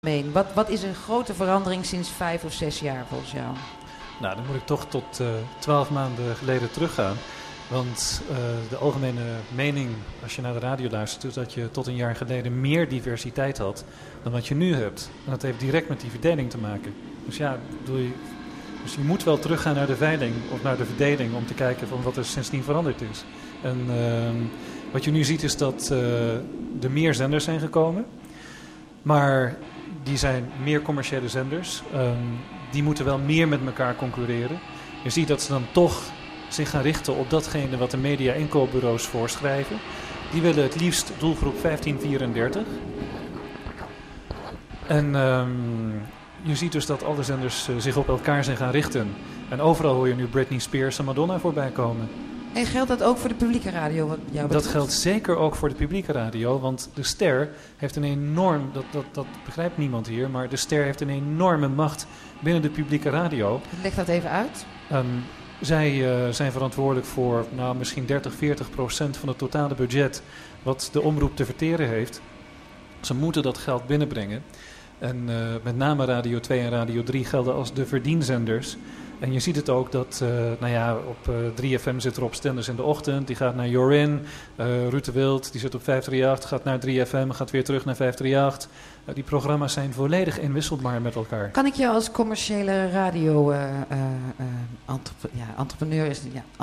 algemeen? Wat is een grote verandering sinds 5 of 6 jaar volgens jou? Nou, dan moet ik toch tot 12 maanden geleden teruggaan. Want de algemene mening, als je naar de radio luistert, is dat je tot een jaar geleden meer diversiteit had dan wat je nu hebt. En dat heeft direct met die verdeling te maken. Dus ja, dus je moet wel teruggaan naar de veiling of naar de verdeling om te kijken van wat er sindsdien veranderd is. En wat je nu ziet is dat er meer zenders zijn gekomen. Maar die zijn meer commerciële zenders. Die moeten wel meer met elkaar concurreren. Je ziet dat ze dan toch zich gaan richten op datgene wat de media-inkoopbureaus voorschrijven. Die willen het liefst doelgroep 15-34. En je ziet dus dat alle zenders zich op elkaar zijn gaan richten. En overal hoor je nu Britney Spears en Madonna voorbij komen. En geldt dat ook voor de publieke radio? Wat jou betreft? Dat geldt zeker ook voor de publieke radio. Want de Ster heeft een enorm... Dat begrijpt niemand hier. Maar de Ster heeft een enorme macht binnen de publieke radio. Leg dat even uit. Zij zijn verantwoordelijk voor misschien 30-40% van het totale budget wat de omroep te verteren heeft. Ze moeten dat geld binnenbrengen. En met name Radio 2 en Radio 3 gelden als de verdienzenders. En je ziet het ook dat op 3FM zit Rob Stenders in de ochtend. Die gaat naar Jorin. Ruud de Wild, die zit op 538, gaat naar 3FM, gaat weer terug naar 538. Die programma's zijn volledig inwisselbaar met elkaar. Kan ik je als commerciële radio entrepreneur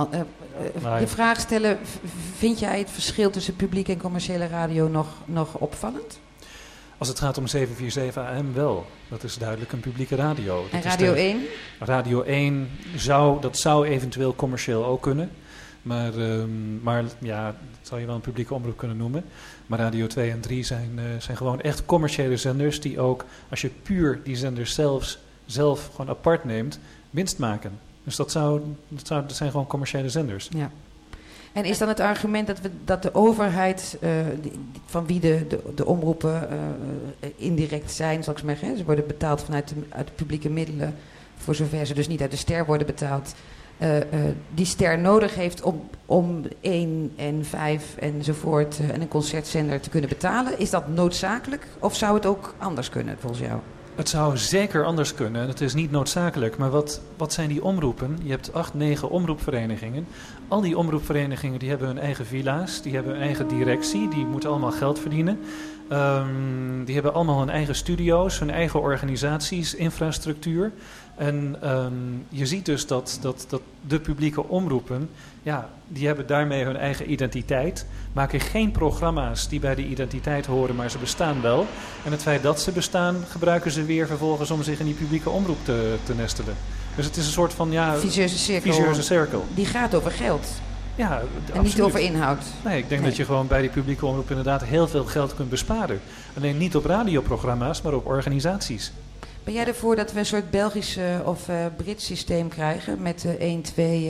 de vraag stellen, vind jij het verschil tussen publieke en commerciële radio nog opvallend? Als het gaat om 747 AM wel. Dat is duidelijk een publieke radio. En Radio 1? Radio 1 zou eventueel commercieel ook kunnen. Maar dat zou je wel een publieke omroep kunnen noemen. Maar Radio 2 en 3 zijn gewoon echt commerciële zenders die ook, als je puur die zenders zelf gewoon apart neemt, winst maken. Dus dat zijn gewoon commerciële zenders. Ja. En is dan het argument dat de overheid, van wie de omroepen indirect zijn, zal ik maar zeggen, ze worden betaald uit de publieke middelen, voor zover ze dus niet uit de Ster worden betaald, die Ster nodig heeft om 1 en 5 enzovoort en een concertzender te kunnen betalen? Is dat noodzakelijk of zou het ook anders kunnen volgens jou? Het zou zeker anders kunnen en het is niet noodzakelijk. Maar wat zijn die omroepen? Je hebt 8, 9 omroepverenigingen. Al die omroepverenigingen die hebben hun eigen villa's, die hebben hun eigen directie, die moeten allemaal geld verdienen. Die hebben allemaal hun eigen studio's, hun eigen organisaties, infrastructuur. En je ziet dus dat de publieke omroepen, die hebben daarmee hun eigen identiteit. Maken geen programma's die bij die identiteit horen, maar ze bestaan wel. En het feit dat ze bestaan, gebruiken ze weer vervolgens om zich in die publieke omroep te nestelen. Dus het is een soort van vicieuze cirkel. Die gaat over geld. Ja, en absoluut. niet over inhoud. Nee, ik denk dat je gewoon bij die publieke omroep inderdaad heel veel geld kunt besparen. Alleen niet op radioprogramma's, maar op organisaties. Ben jij ervoor dat we een soort Belgisch of Brits systeem krijgen met 1, 2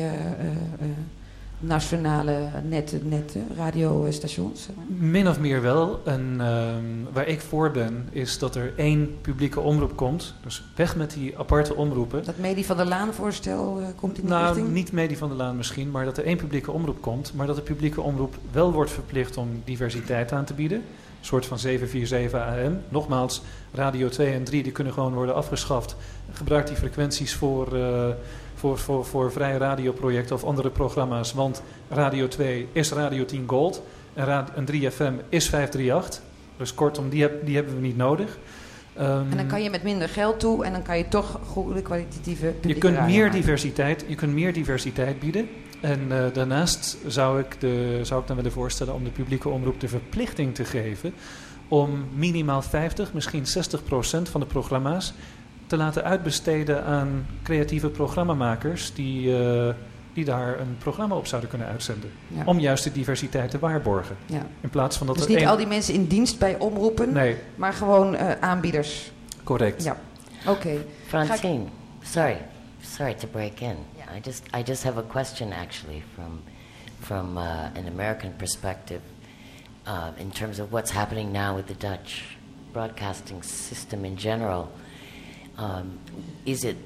nationale netten, radiostations? Min of meer wel. En waar ik voor ben, is dat er 1 publieke omroep komt. Dus weg met die aparte omroepen. Dat Medi van der Laan voorstel komt in die richting? Nou, niet Medi van der Laan misschien, maar dat er 1 publieke omroep komt. Maar dat de publieke omroep wel wordt verplicht om diversiteit aan te bieden. Een soort van 747 AM. Nogmaals, Radio 2 en 3 die kunnen gewoon worden afgeschaft. Gebruik die frequenties voor vrije radioprojecten of andere programma's. Want Radio 2 is Radio 10 Gold en 3FM is 538. Dus kortom, die hebben we niet nodig. En dan kan je met minder geld toe en dan kan je toch goede kwalitatieve publieke je kunt radio meer diversiteit bieden. En daarnaast zou ik dan willen voorstellen om de publieke omroep de verplichting te geven om minimaal 50, misschien 60% van de programma's te laten uitbesteden aan creatieve programmamakers die daar een programma op zouden kunnen uitzenden. Ja. Om juist de diversiteit te waarborgen. Ja. In plaats van dat dus niet al die mensen in dienst bij omroepen, maar gewoon aanbieders. Correct. Ja. Oké. Francine, sorry to break in. I just have a question actually from an American perspective in terms of what's happening now with the Dutch broadcasting system in general. Is it...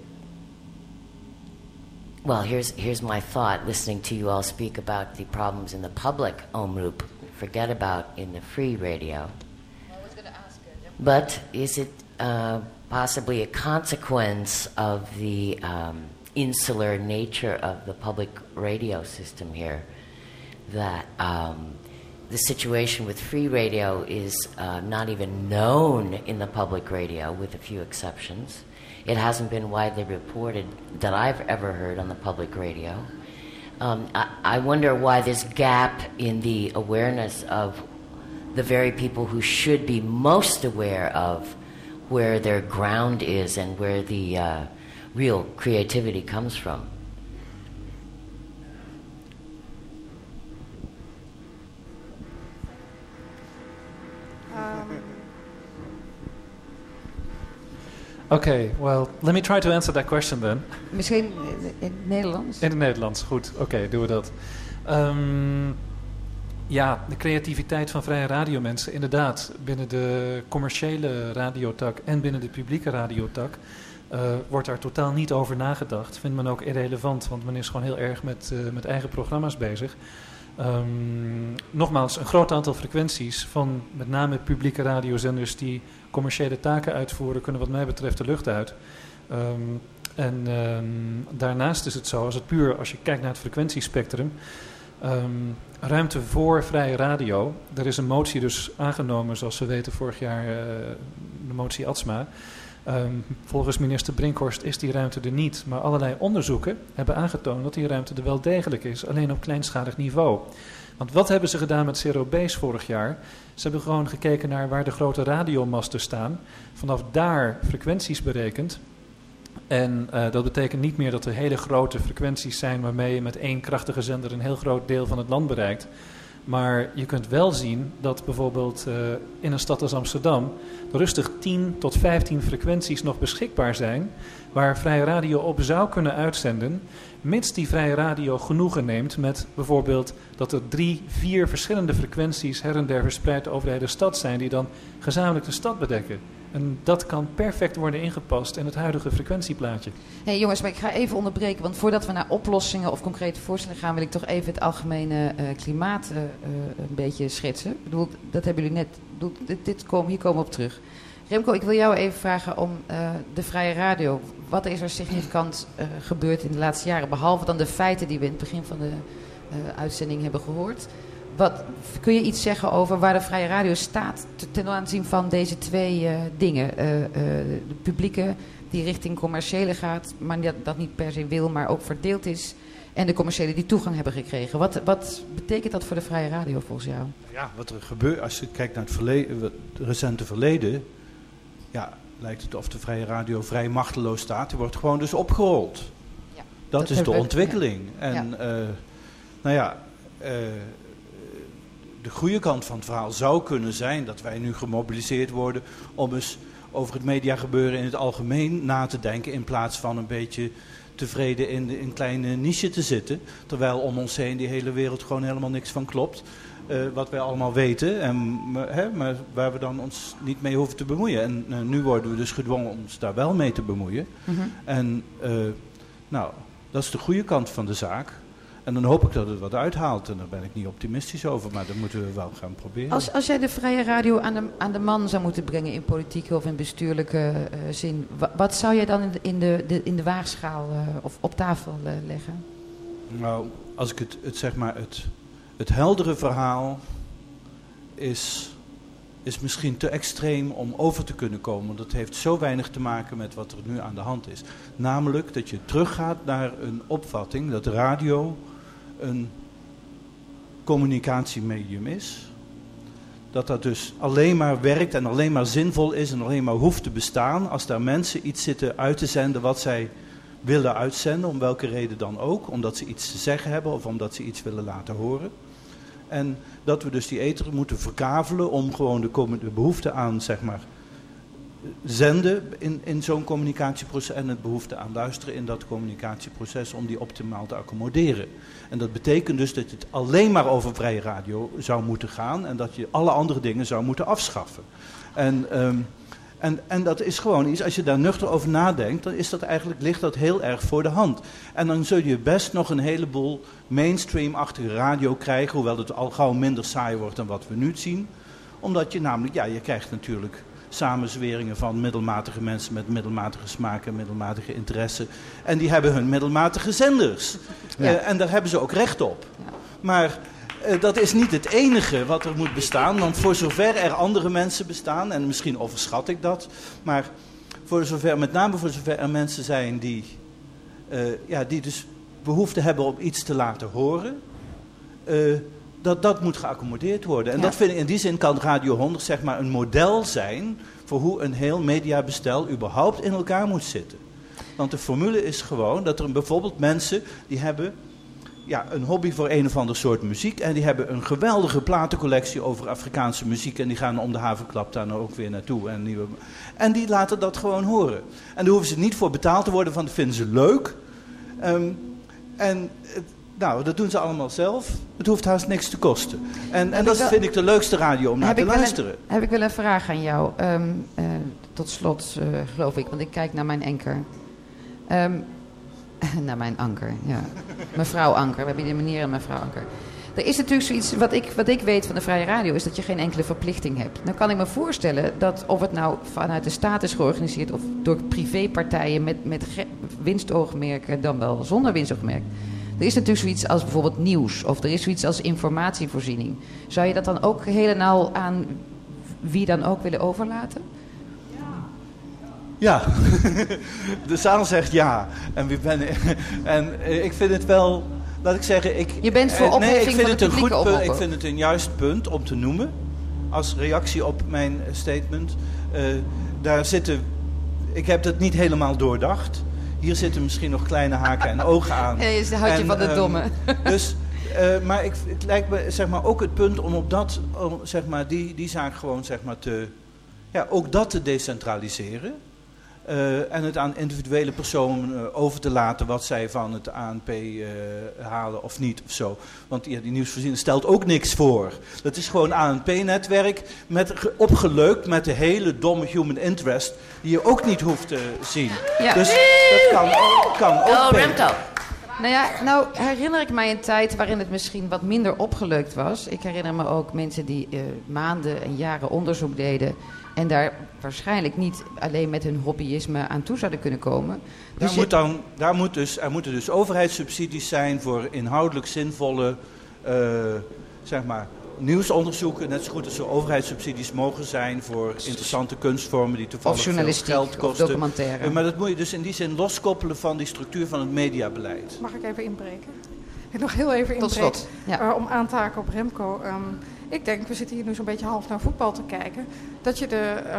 Well, here's my thought, listening to you all speak about the problems in the public omroep, forget about in the free radio. I was going to ask it. But is it... possibly a consequence of the insular nature of the public radio system here, that the situation with free radio is not even known in the public radio, with a few exceptions. It hasn't been widely reported that I've ever heard on the public radio. I wonder why this gap in the awareness of the very people who should be most aware of where their ground is and where the real creativity comes from. Okay, well, let me try to answer that question then. Misschien in het Nederlands? In het Nederlands, goed. Oké, doen we dat. Ja, de creativiteit van vrije radiomensen, inderdaad. Binnen de commerciële radiotak en binnen de publieke radiotak wordt daar totaal niet over nagedacht. Vindt men ook irrelevant, want men is gewoon heel erg met eigen programma's bezig. Nogmaals, een groot aantal frequenties van met name publieke radiozenders die commerciële taken uitvoeren, kunnen wat mij betreft de lucht uit. Daarnaast is het zo, als je kijkt naar het frequentiespectrum, ruimte voor vrije radio. Er is een motie dus aangenomen, zoals we weten vorig jaar, de motie Atsma. Volgens minister Brinkhorst is die ruimte er niet, maar allerlei onderzoeken hebben aangetoond dat die ruimte er wel degelijk is, alleen op kleinschalig niveau. Want wat hebben ze gedaan met Zero Base vorig jaar? Ze hebben gewoon gekeken naar waar de grote radiomasten staan, vanaf daar frequenties berekend. En dat betekent niet meer dat er hele grote frequenties zijn waarmee je met één krachtige zender een heel groot deel van het land bereikt. Maar je kunt wel zien dat bijvoorbeeld in een stad als Amsterdam rustig 10 tot 15 frequenties nog beschikbaar zijn waar vrije radio op zou kunnen uitzenden, mits die vrije radio genoegen neemt met bijvoorbeeld dat er 3, 4 verschillende frequenties her en der verspreid over de hele stad zijn die dan gezamenlijk de stad bedekken. En dat kan perfect worden ingepast in het huidige frequentieplaatje. Hey jongens, maar ik ga even onderbreken, want voordat we naar oplossingen of concrete voorstellen gaan, wil ik toch even het algemene klimaat een beetje schetsen. Ik bedoel, dat hebben jullie net, hier komen we op terug. Remco, ik wil jou even vragen om de vrije radio. Wat is er significant gebeurd in de laatste jaren, behalve dan de feiten die we in het begin van de uitzending hebben gehoord? Kun je iets zeggen over waar de vrije radio staat ten aanzien van deze twee dingen? De publieke die richting commerciële gaat, maar dat niet per se wil, maar ook verdeeld is. En de commerciële die toegang hebben gekregen. Wat betekent dat voor de vrije radio volgens jou? Ja, wat er gebeurt, als je kijkt naar het recente verleden, ja, lijkt het of de vrije radio vrij machteloos staat. Die wordt gewoon dus opgerold. Ja, dat is de ontwikkeling. Ja. En de goede kant van het verhaal zou kunnen zijn dat wij nu gemobiliseerd worden om eens over het mediagebeuren in het algemeen na te denken, in plaats van een beetje tevreden in een kleine niche te zitten, terwijl om ons heen die hele wereld gewoon helemaal niks van klopt. Wat wij allemaal weten, maar waar we dan ons niet mee hoeven te bemoeien. En nu worden we dus gedwongen om ons daar wel mee te bemoeien. Mm-hmm. En dat is de goede kant van de zaak. En dan hoop ik dat het wat uithaalt. En daar ben ik niet optimistisch over, maar dat moeten we wel gaan proberen. Als jij de vrije radio aan de man zou moeten brengen in politieke of in bestuurlijke zin, wat zou jij dan in de waagschaal of op tafel leggen? Nou, als ik het heldere verhaal is misschien te extreem om over te kunnen komen. Want dat heeft zo weinig te maken met wat er nu aan de hand is. Namelijk dat je teruggaat naar een opvatting dat radio een communicatiemedium is. Dat dus alleen maar werkt en alleen maar zinvol is en alleen maar hoeft te bestaan als daar mensen iets zitten uit te zenden wat zij willen uitzenden, om welke reden dan ook. Omdat ze iets te zeggen hebben of omdat ze iets willen laten horen. En dat we dus die ether moeten verkavelen om gewoon de behoefte aan, zeg maar, zenden in zo'n communicatieproces en het behoefte aan luisteren in dat communicatieproces om die optimaal te accommoderen. En dat betekent dus dat het alleen maar over vrije radio zou moeten gaan en dat je alle andere dingen zou moeten afschaffen. En dat is gewoon iets, als je daar nuchter over nadenkt, dan ligt dat heel erg voor de hand. En dan zul je best nog een heleboel mainstream-achtige radio krijgen, hoewel het al gauw minder saai wordt dan wat we nu zien. Omdat je namelijk, je krijgt natuurlijk samenzweringen van middelmatige mensen met middelmatige smaak en middelmatige interesse. En die hebben hun middelmatige zenders. Ja. En daar hebben ze ook recht op. Ja. Maar dat is niet het enige wat er moet bestaan. Want voor zover er andere mensen bestaan, en misschien overschat ik dat, maar met name voor zover er mensen zijn die dus behoefte hebben om iets te laten horen, dat moet geaccommodeerd worden. En Ja. dat vind ik, in die zin kan Radio 100 zeg maar een model zijn voor hoe een heel mediabestel überhaupt in elkaar moet zitten. Want de formule is gewoon dat er bijvoorbeeld mensen die hebben een hobby voor een of ander soort muziek en die hebben een geweldige platencollectie over Afrikaanse muziek en die gaan om de havenklap daar nou ook weer naartoe. En die laten dat gewoon horen. En daar hoeven ze niet voor betaald te worden, want dat vinden ze leuk. Dat doen ze allemaal zelf. Het hoeft haast niks te kosten. En dat vind ik de leukste radio om naar te luisteren. Heb ik wel een vraag aan jou. Tot slot, geloof ik, want ik kijk naar mijn anker. Naar mijn anker, ja. Mevrouw Anker. We hebben hier meneer en mevrouw Anker. Er is natuurlijk zoiets, wat ik weet van de vrije radio, is dat je geen enkele verplichting hebt. Nou kan ik me voorstellen dat of het nou vanuit de staat is georganiseerd of door privépartijen met winstoogmerken, dan wel zonder winstoogmerk. Er is natuurlijk zoiets als bijvoorbeeld nieuws of er is zoiets als informatievoorziening. Zou je dat dan ook helemaal aan wie dan ook willen overlaten? Ja, de zaal zegt ja. En ik vind het wel, laat ik zeggen... Je bent voor opheffing van de publieke omroepen. Ik vind het een juist punt om te noemen, als reactie op mijn statement. Ik heb het niet helemaal doordacht. Hier zitten misschien nog kleine haken en ogen aan. Ja, je houdt je van de domme. Maar het lijkt me zeg maar, ook het punt om die zaak gewoon zeg maar, ook dat te decentraliseren. En het aan individuele personen over te laten wat zij van het ANP halen of niet of zo. Want die nieuwsvoorziening stelt ook niks voor. Dat is gewoon ANP-netwerk opgeleukt met de hele domme human interest die je ook niet hoeft te zien. Ja. Dus dat kan ook beter. Remco. Nou herinner ik mij een tijd waarin het misschien wat minder opgeleukt was. Ik herinner me ook mensen die maanden en jaren onderzoek deden en daar waarschijnlijk niet alleen met hun hobbyisme aan toe zouden kunnen komen. Er moeten dus overheidssubsidies zijn voor inhoudelijk zinvolle nieuwsonderzoeken. Net zo goed als er overheidssubsidies mogen zijn voor interessante kunstvormen die toevallig veel geld kosten. Of documentaire. Maar dat moet je dus in die zin loskoppelen van die structuur van het mediabeleid. Mag ik even inbreken? Ik nog heel even Tot slot, ja. Om aan te haken op Remco. Ik denk, we zitten hier nu zo'n beetje half naar voetbal te kijken. Dat je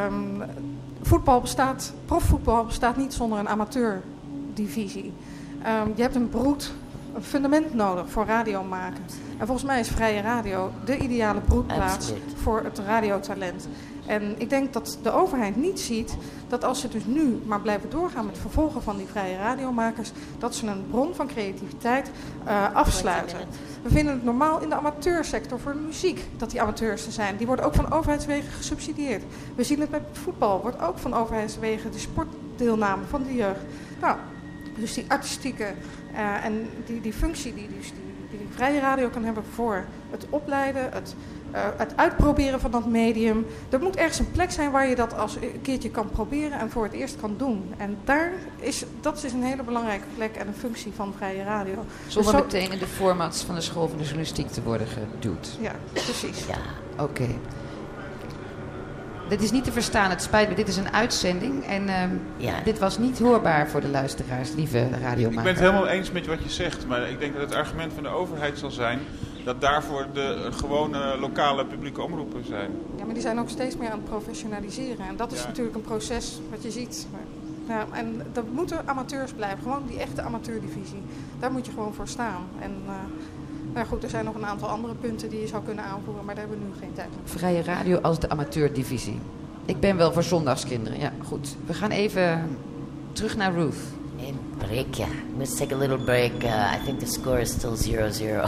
profvoetbal bestaat niet zonder een amateurdivisie. Je hebt een fundament nodig voor radio maken. En volgens mij is vrije radio de ideale broedplaats voor het radiotalent. En ik denk dat de overheid niet ziet dat als ze dus nu maar blijven doorgaan met het vervolgen van die vrije radiomakers, dat ze een bron van creativiteit afsluiten. We vinden het normaal in de amateursector voor de muziek dat die amateurs er zijn. Die worden ook van overheidswegen gesubsidieerd. We zien het met voetbal, wordt ook van overheidswegen de sportdeelname van de jeugd. Nou, dus die artistieke en die functie die vrije radio kan hebben voor het opleiden, het uitproberen van dat medium. Er moet ergens een plek zijn waar je dat als een keertje kan proberen en voor het eerst kan doen. En dat is een hele belangrijke plek en een functie van vrije radio. Zonder meteen in de formats van de school van de journalistiek te worden geduwd. Ja, precies. Ja. Oké. Dit is niet te verstaan, het spijt me. Dit is een uitzending en dit was niet hoorbaar voor de luisteraars, lieve radiomakers. Ik ben het helemaal eens met wat je zegt, maar ik denk dat het argument van de overheid zal zijn dat daarvoor de gewone lokale publieke omroepen zijn. Ja, maar die zijn ook steeds meer aan het professionaliseren. En dat is natuurlijk een proces wat je ziet. Ja, en dat moeten amateurs blijven, gewoon die echte amateurdivisie. Daar moet je gewoon voor staan. En goed, er zijn nog een aantal andere punten die je zou kunnen aanvoeren, maar daar hebben we nu geen tijd voor. Vrije radio als de amateurdivisie. Ik ben wel voor zondagskinderen. Ja, goed. We gaan even terug naar Ruth. Een breakje. Let's take a little break. I think the score is still 0-0.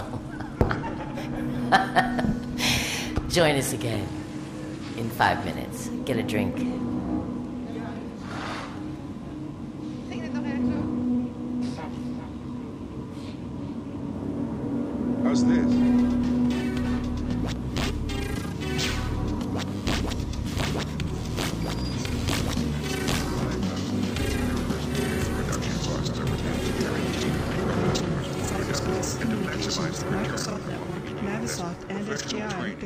Join us again in 5 minutes. Get a drink. How's this?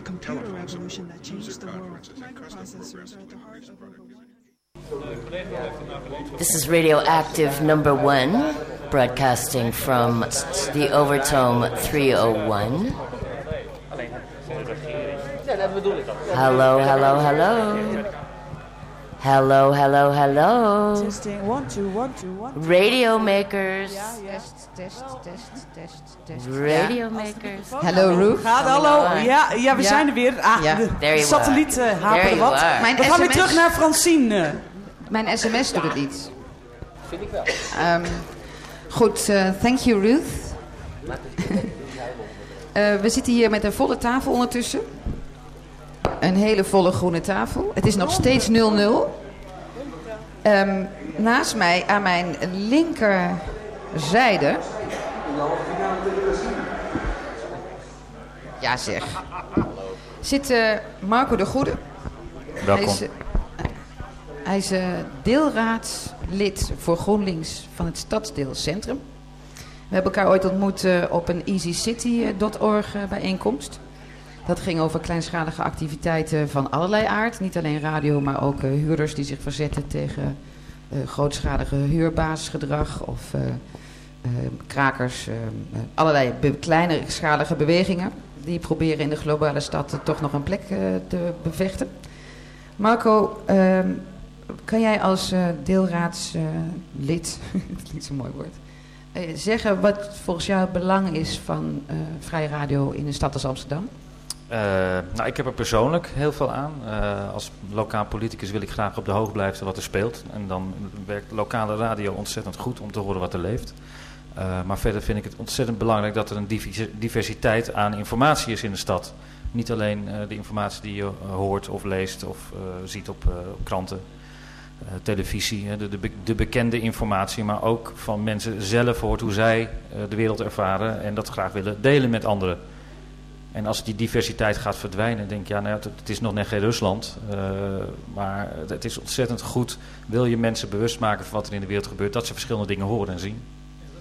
computer revolution that changed the world. Microprocessors are at the heart of This is Radioactive #1, broadcasting from the Overtome 301. Hello, hello, hello. Hello, hello, hello. Testing, 1, 2, 1, 2, 1. Radio makers. Ja. Test. Radio makers. Hallo Ruth. Hallo. Ja, we zijn er weer. De satelliet haperde wat. We gaan weer terug naar Francine. Mijn sms doet het niet. Vind ik wel. Goed, thank you Ruth. We zitten hier met een volle tafel ondertussen. Een hele volle groene tafel. Het is nog steeds 0-0. Naast mij, aan mijn linkerzijde... Ja zeg. Zit Marco de Goede. Welkom. Hij is deelraadslid voor GroenLinks van het Stadsdeel Centrum. We hebben elkaar ooit ontmoet op een easycity.org bijeenkomst. Dat ging over kleinschalige activiteiten van allerlei aard. Niet alleen radio, maar ook huurders die zich verzetten tegen grootschalige huurbasisgedrag of krakers. Allerlei kleinschalige bewegingen die proberen in de globale stad toch nog een plek te bevechten. Marco, kan jij als deelraadslid, dat is niet zo'n mooi woord, zeggen wat volgens jou het belang is van vrije radio in een stad als Amsterdam? Ik heb er persoonlijk heel veel aan. Als lokaal politicus wil ik graag op de hoogte blijven wat er speelt. En dan werkt lokale radio ontzettend goed om te horen wat er leeft. Maar verder vind ik het ontzettend belangrijk dat er een diversiteit aan informatie is in de stad. Niet alleen de informatie die je hoort of leest of ziet op kranten, televisie, de bekende informatie, maar ook van mensen zelf hoort hoe zij de wereld ervaren en dat graag willen delen met anderen. En als die diversiteit gaat verdwijnen, denk ik, het is nog net geen Rusland, maar het is ontzettend goed. Wil je mensen bewust maken van wat er in de wereld gebeurt, dat ze verschillende dingen horen en zien.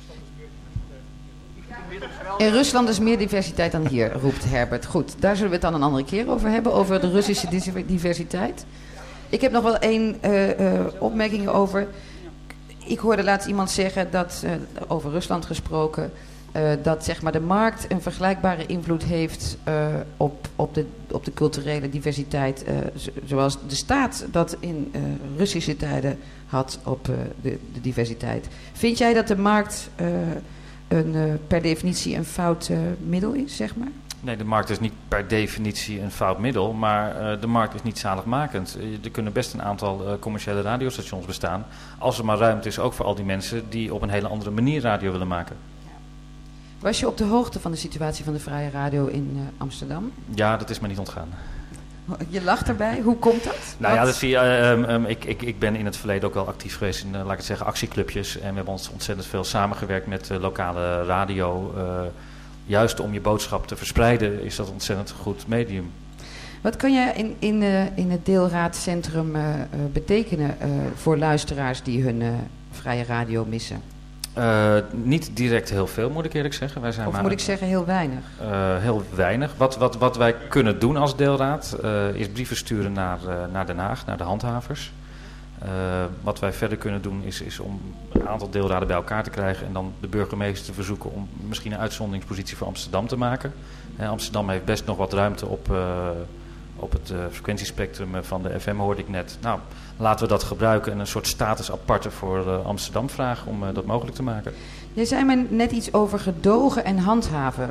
In Rusland is meer diversiteit dan hier, roept Herbert. Goed, daar zullen we het dan een andere keer over hebben, over de Russische diversiteit. Ik heb nog wel één opmerking over. Ik hoorde laatst iemand zeggen dat, over Rusland gesproken, dat zeg maar de markt een vergelijkbare invloed heeft op de culturele diversiteit, zoals de staat dat in Russische tijden had op de diversiteit. Vind jij dat de markt per definitie een fout middel is, zeg maar? Nee, de markt is niet per definitie een fout middel, maar de markt is niet zaligmakend. Er kunnen best een aantal commerciële radiostations bestaan, als er maar ruimte is ook voor al die mensen die op een hele andere manier radio willen maken. Was je op de hoogte van de situatie van de vrije radio in Amsterdam? Ja, dat is me niet ontgaan. Je lacht erbij. Hoe komt dat? Nou ja, dat zie je, ik ben in het verleden ook wel actief geweest in, laat ik het zeggen, actieclubjes. En we hebben ontzettend veel samengewerkt met lokale radio. Juist om je boodschap te verspreiden is dat een ontzettend goed medium. Wat kan je in het deelraadcentrum betekenen voor luisteraars die hun vrije radio missen? Niet direct heel veel, moet ik eerlijk zeggen. Wij zijn moet ik zeggen heel weinig? Heel weinig. Wat wij kunnen doen als deelraad is brieven sturen naar Den Haag, naar de handhavers. Wat wij verder kunnen doen is om een aantal deelraden bij elkaar te krijgen en dan de burgemeester te verzoeken om misschien een uitzonderingspositie voor Amsterdam te maken. Amsterdam heeft best nog wat ruimte op het frequentiespectrum van de FM, hoorde ik net. Nou, laten we dat gebruiken en een soort status aparte voor Amsterdam vragen om dat mogelijk te maken. Jij zei me net iets over gedogen en handhaven.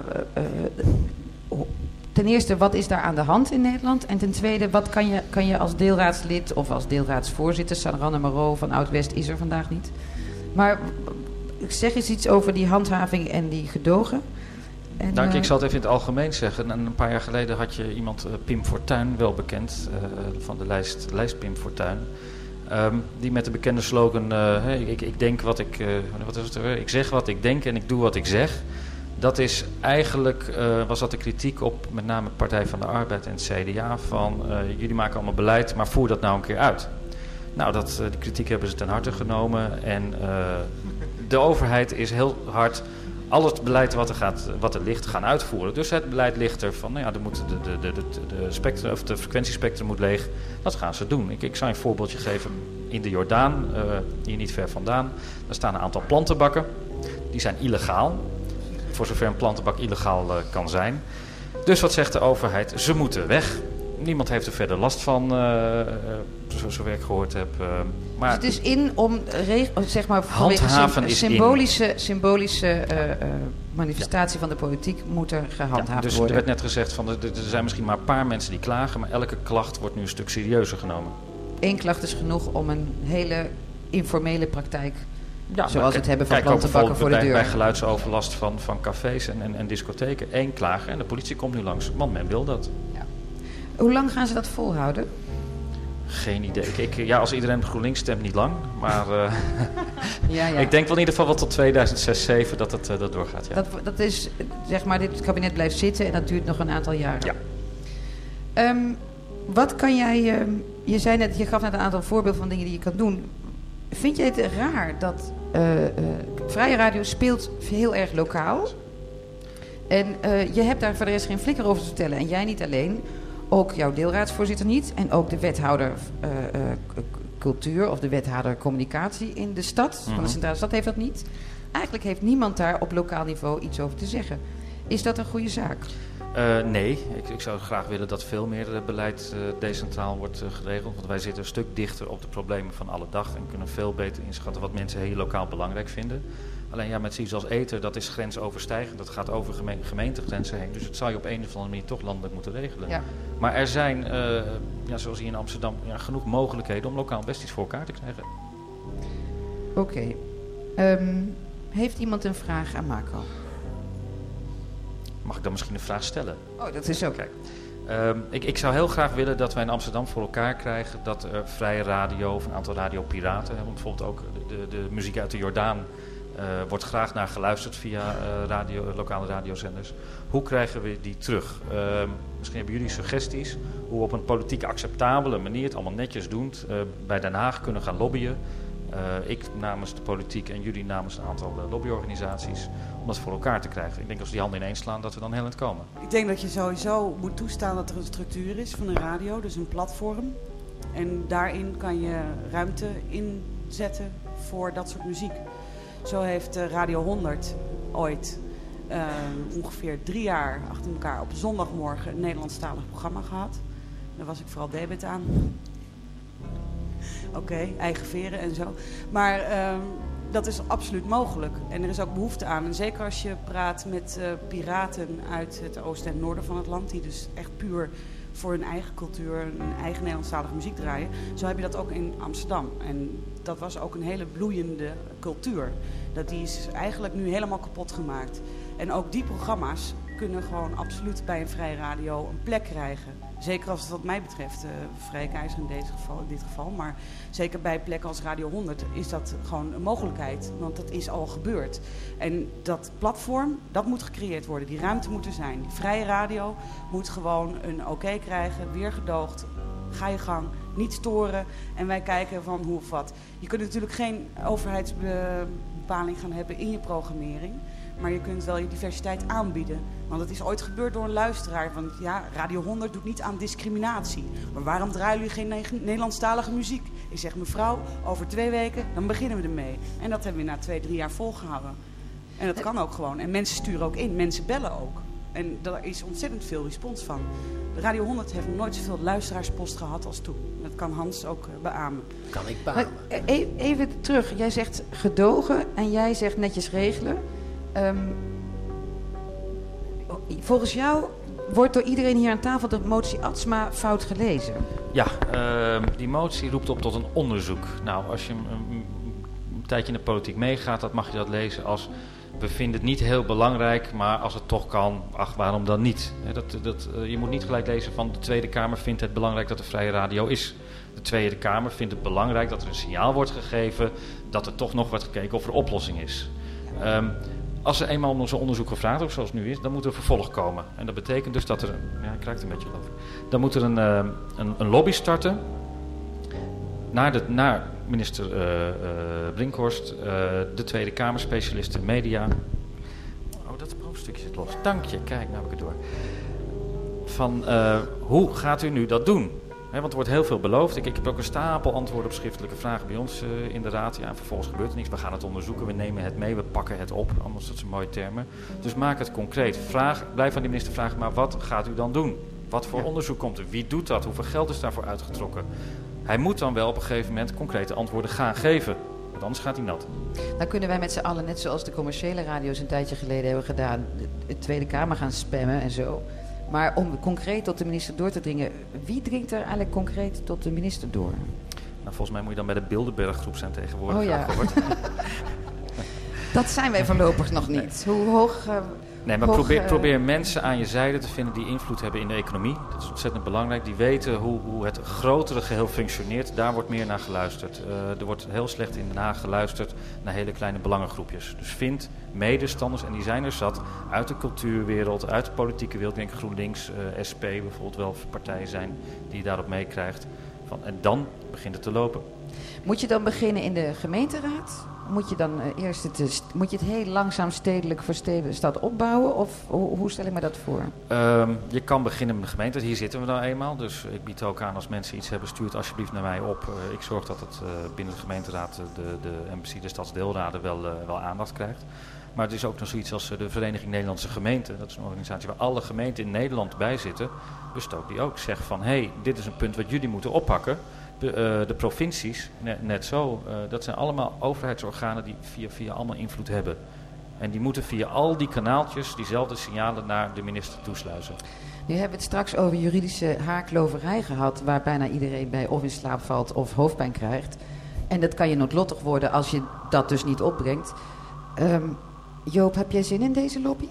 Ten eerste, wat is daar aan de hand in Nederland? En ten tweede, wat kan je als deelraadslid of als deelraadsvoorzitter, Sanranne Moreau van Oud-West is er vandaag niet. Maar zeg eens iets over die handhaving en die gedogen. En, ik zal het even in het algemeen zeggen. Een paar jaar geleden had je iemand, Pim Fortuyn, wel bekend, van de lijst Pim Fortuyn. Die met de bekende slogan, ik denk wat ik, wat is het er? Ik zeg wat ik denk en ik doe wat ik zeg. Dat is eigenlijk, was dat de kritiek op met name Partij van de Arbeid en het CDA van jullie maken allemaal beleid, maar voer dat nou een keer uit. Nou, die kritiek hebben ze ten harte genomen en de overheid is heel hard al het beleid wat er ligt gaan uitvoeren. Dus het beleid ligt er van, er moet de frequentiespectrum moet leeg. Dat gaan ze doen. Ik zal een voorbeeldje geven. In de Jordaan, hier niet ver vandaan, daar staan een aantal plantenbakken. Die zijn illegaal. Voor zover een plantenbak illegaal kan zijn. Dus wat zegt de overheid? Ze moeten weg. Niemand heeft er verder last van, zover ik gehoord heb. Maar dus het is in om, zeg maar, handhaven een symbolische manifestatie van de politiek moet er gehandhaafd dus worden. Er werd net gezegd, van er zijn misschien maar een paar mensen die klagen, maar elke klacht wordt nu een stuk serieuzer genomen. 1 klacht is genoeg om een hele informele praktijk, zoals het hebben van plantenbakken voor de deur. Bij geluidsoverlast van cafés en discotheken, 1 klager en de politie komt nu langs, want men wil dat. Ja. Hoe lang gaan ze dat volhouden? Geen idee. Als iedereen op GroenLinks stemt, niet lang. Maar ik denk wel in ieder geval tot 2006, 2007 dat het doorgaat. Ja. Dat is, zeg maar, dit kabinet blijft zitten en dat duurt nog een aantal jaren. Ja. Wat kan jij... je gaf net een aantal voorbeelden van dingen die je kan doen. Vind jij het raar dat Vrije Radio speelt heel erg lokaal? En je hebt daar voor de rest geen flikker over te vertellen. En jij niet alleen... Ook jouw deelraadsvoorzitter niet. En ook de wethouder cultuur of de wethouder communicatie in de stad. Van de centrale stad heeft dat niet. Eigenlijk heeft niemand daar op lokaal niveau iets over te zeggen. Is dat een goede zaak? Nee. Ik zou graag willen dat veel meer beleid decentraal wordt geregeld. Want wij zitten een stuk dichter op de problemen van alle dag. En kunnen veel beter inschatten wat mensen heel lokaal belangrijk vinden. Alleen met zoiets als ether, dat is grensoverstijgend. Dat gaat over gemeentegrenzen heen. Dus het zou je op een of andere manier toch landelijk moeten regelen. Ja. Maar er zijn, zoals hier in Amsterdam, genoeg mogelijkheden om lokaal best iets voor elkaar te krijgen. Oké. Heeft iemand een vraag aan Marco? Mag ik dan misschien een vraag stellen? Oh, dat is ook. Kijk, ik zou heel graag willen dat wij in Amsterdam voor elkaar krijgen dat er vrije radio of een aantal radiopiraten, bijvoorbeeld ook de muziek uit de Jordaan, wordt graag naar geluisterd via lokale radiozenders. Hoe krijgen we die terug? Misschien hebben jullie suggesties hoe we op een politiek acceptabele manier het allemaal netjes doen, bij Den Haag kunnen gaan lobbyen. Ik namens de politiek en jullie namens een aantal lobbyorganisaties om dat voor elkaar te krijgen. Ik denk als we die handen ineens slaan dat we dan heel eind komen. Ik denk dat je sowieso moet toestaan dat er een structuur is van een radio, dus een platform. En daarin kan je ruimte inzetten voor dat soort muziek. Zo heeft Radio 100 ooit ongeveer 3 jaar achter elkaar op zondagmorgen een Nederlandstalig programma gehad. Daar was ik vooral debet aan. Oké, eigen veren en zo. Maar dat is absoluut mogelijk. En er is ook behoefte aan. En zeker als je praat met piraten uit het oosten en noorden van het land, die dus echt puur voor hun eigen cultuur, hun eigen Nederlandstalige muziek draaien. Zo heb je dat ook in Amsterdam. En dat was ook een hele bloeiende cultuur. Die is eigenlijk nu helemaal kapot gemaakt. En ook die programma's kunnen gewoon absoluut bij een vrije radio een plek krijgen. Zeker als het wat mij betreft, Vrije Keizer in dit geval. Maar zeker bij plekken als Radio 100 is dat gewoon een mogelijkheid. Want dat is al gebeurd. En dat platform, dat moet gecreëerd worden. Die ruimte moet er zijn. Die vrije radio moet gewoon een oké krijgen. Weer gedoogd. Ga je gang. Niet storen. En wij kijken van hoe of wat. Je kunt natuurlijk geen overheidsbepaling gaan hebben in je programmering. Maar je kunt wel je diversiteit aanbieden. Want het is ooit gebeurd door een luisteraar. Want ja, Radio 100 doet niet aan discriminatie. Maar waarom draaien jullie geen Nederlandstalige muziek? Ik zeg, mevrouw, over 2 weken, dan beginnen we ermee. En dat hebben we na 2-3 jaar volgehouden. En dat kan ook gewoon. En mensen sturen ook in. Mensen bellen ook. En daar is ontzettend veel respons van. Radio 100 heeft nog nooit zoveel luisteraarspost gehad als toen. Dat kan Hans ook beamen. Kan ik beamen. Even terug. Jij zegt gedogen en jij zegt netjes regelen. Volgens jou wordt door iedereen hier aan tafel de motie Atsma fout gelezen. Ja, die motie roept op tot een onderzoek. Nou, als je een tijdje in de politiek meegaat, dan mag je dat lezen als we vinden het niet heel belangrijk, maar als het toch kan, waarom dan niet? Je moet niet gelijk lezen van de Tweede Kamer vindt het belangrijk dat er vrije radio is. De Tweede Kamer vindt het belangrijk dat er een signaal wordt gegeven dat er toch nog wordt gekeken of er oplossing is. Als er eenmaal om zo'n onderzoek gevraagd wordt, zoals het nu is, dan moet er vervolg komen. En dat betekent dus dat er, ik krijg het een beetje geloof ik. Dan moet er een lobby starten naar minister Brinkhorst, de Tweede Kamer, specialisten media. Oh, dat hoofdstukje zit los. Dank je. Kijk, nou heb ik het door. Van hoe gaat u nu dat doen? Want er wordt heel veel beloofd. Ik heb ook een stapel antwoorden op schriftelijke vragen bij ons in de raad. Ja, en vervolgens gebeurt er niks. We gaan het onderzoeken, we nemen het mee, we pakken het op. Anders dat zijn mooie termen. Dus maak het concreet. Blijf aan die minister vragen, maar wat gaat u dan doen? Wat voor onderzoek komt er? Wie doet dat? Hoeveel geld is daarvoor uitgetrokken? Hij moet dan wel op een gegeven moment concrete antwoorden gaan geven. Want anders gaat hij nat. Dan kunnen wij met z'n allen, net zoals de commerciële radio's een tijdje geleden hebben gedaan, de Tweede Kamer gaan spammen en zo. Maar om concreet tot de minister door te dringen, wie dringt er eigenlijk concreet tot de minister door? Nou, volgens mij moet je dan bij de Bilderberg-groep zijn tegenwoordig. Oh ja. Dat zijn wij voorlopig nog niet. Nee. Hoe hoog... Nee, maar probeer mensen aan je zijde te vinden die invloed hebben in de economie. Dat is ontzettend belangrijk. Die weten hoe het grotere geheel functioneert. Daar wordt meer naar geluisterd. Er wordt heel slecht in Den Haag geluisterd naar hele kleine belangengroepjes. Dus vind medestanders, en die zijn er zat, uit de cultuurwereld, uit de politieke wereld. Ik denk GroenLinks, SP bijvoorbeeld wel partijen zijn die je daarop meekrijgt. En dan begint het te lopen. Moet je dan beginnen in de gemeenteraad? Moet je dan moet je het heel langzaam stedelijk voor stad opbouwen? Of hoe stel ik me dat voor? Je kan beginnen met de gemeente. Hier zitten we nou eenmaal. Dus ik bied ook aan als mensen iets hebben, stuur het alsjeblieft naar mij op. Ik zorg dat het binnen de gemeenteraad, de MBC, de stadsdeelraden wel aandacht krijgt. Maar het is ook nog zoiets als de Vereniging Nederlandse Gemeenten. Dat is een organisatie waar alle gemeenten in Nederland bij zitten. Bestook die ook. Zeg van, dit is een punt wat jullie moeten oppakken. De provincies, net zo. Dat zijn allemaal overheidsorganen die via allemaal invloed hebben. En die moeten via al die kanaaltjes diezelfde signalen naar de minister toesluizen. Nu hebben we het straks over juridische haarkloverij gehad, waar bijna iedereen bij of in slaap valt of hoofdpijn krijgt. En dat kan je noodlottig worden als je dat dus niet opbrengt. Joop, heb jij zin in deze lobby?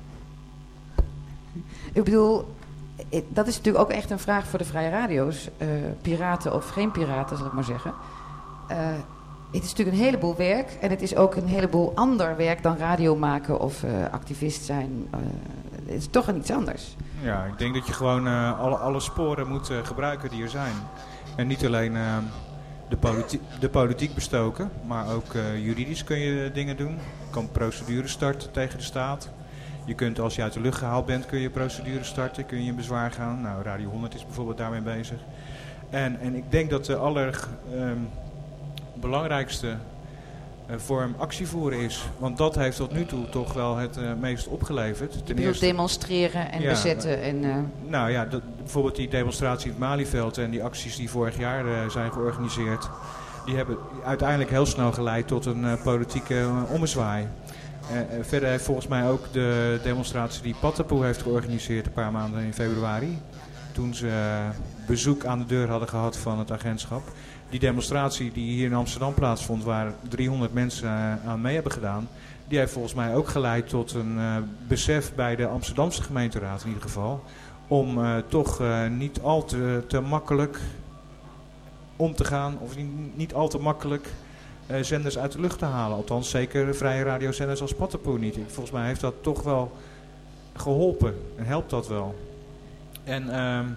Ik bedoel, dat is natuurlijk ook echt een vraag voor de vrije radio's. Piraten of geen piraten, zal ik maar zeggen. Het is natuurlijk een heleboel werk. En het is ook een heleboel ander werk dan radio maken of activist zijn. Het is toch iets anders. Ja, ik denk dat je gewoon alle sporen moet gebruiken die er zijn. En niet alleen de politiek bestoken, maar ook juridisch kun je dingen doen. Je kan procedures starten tegen de staat. Je kunt, als je uit de lucht gehaald bent, kun je procedure starten, kun je in bezwaar gaan. Nou, Radio 100 is bijvoorbeeld daarmee bezig. En ik denk dat de allerbelangrijkste vorm actie voeren is. Want dat heeft tot nu toe toch wel het meest opgeleverd. Je bedoelt demonstreren en bezetten. Nou ja, bijvoorbeeld die demonstratie in het Malieveld en die acties die vorig jaar zijn georganiseerd, die hebben uiteindelijk heel snel geleid tot een politieke ommezwaai. Verder heeft volgens mij ook de demonstratie die Pattenpoe heeft georganiseerd een paar maanden in februari. Toen ze bezoek aan de deur hadden gehad van het agentschap. Die demonstratie die hier in Amsterdam plaatsvond, waar 300 mensen aan mee hebben gedaan, die heeft volgens mij ook geleid tot een besef bij de Amsterdamse gemeenteraad in ieder geval. Om toch niet al te makkelijk om te gaan, of niet al te makkelijk zenders uit de lucht te halen. Althans, zeker vrije radiozenders als Pattenpoe niet. Volgens mij heeft dat toch wel geholpen en helpt dat wel. En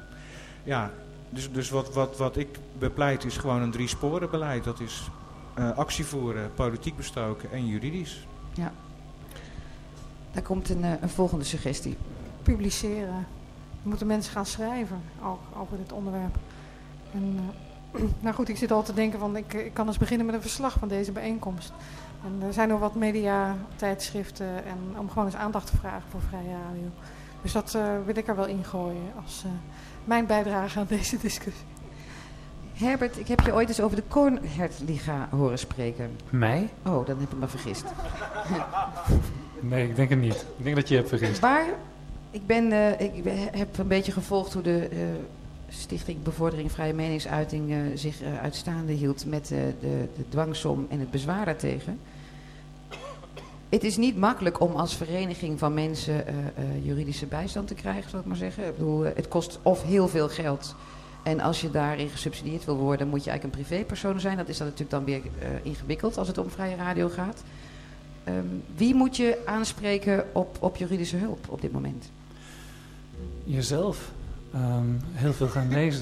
dus wat ik bepleit is gewoon een 3-sporenbeleid. Dat is actie voeren, politiek bestoken en juridisch. Ja. Daar komt een volgende suggestie. Publiceren. We moeten mensen gaan schrijven ook over dit onderwerp. En nou goed, ik zit al te denken van ik kan eens beginnen met een verslag van deze bijeenkomst. En er zijn nog wat media, tijdschriften en om gewoon eens aandacht te vragen voor vrije radio. Dus dat wil ik er wel ingooien als mijn bijdrage aan deze discussie. Herbert, ik heb je ooit eens over de Kornhertliga horen spreken. Mij? Oh, dan heb ik me vergist. Nee, ik denk het niet. Ik denk dat je hebt vergist. Maar ik heb een beetje gevolgd hoe de Stichting Bevordering Vrije Meningsuiting zich uitstaande hield met de dwangsom en het bezwaar daartegen. Het is niet makkelijk om als vereniging van mensen juridische bijstand te krijgen, zal ik maar zeggen. Ik bedoel, het kost of heel veel geld. En als je daarin gesubsidieerd wil worden, moet je eigenlijk een privépersoon zijn. Dat is dan natuurlijk dan weer ingewikkeld als het om vrije radio gaat. Wie moet je aanspreken op juridische hulp op dit moment? Jezelf. Heel veel gaan lezen.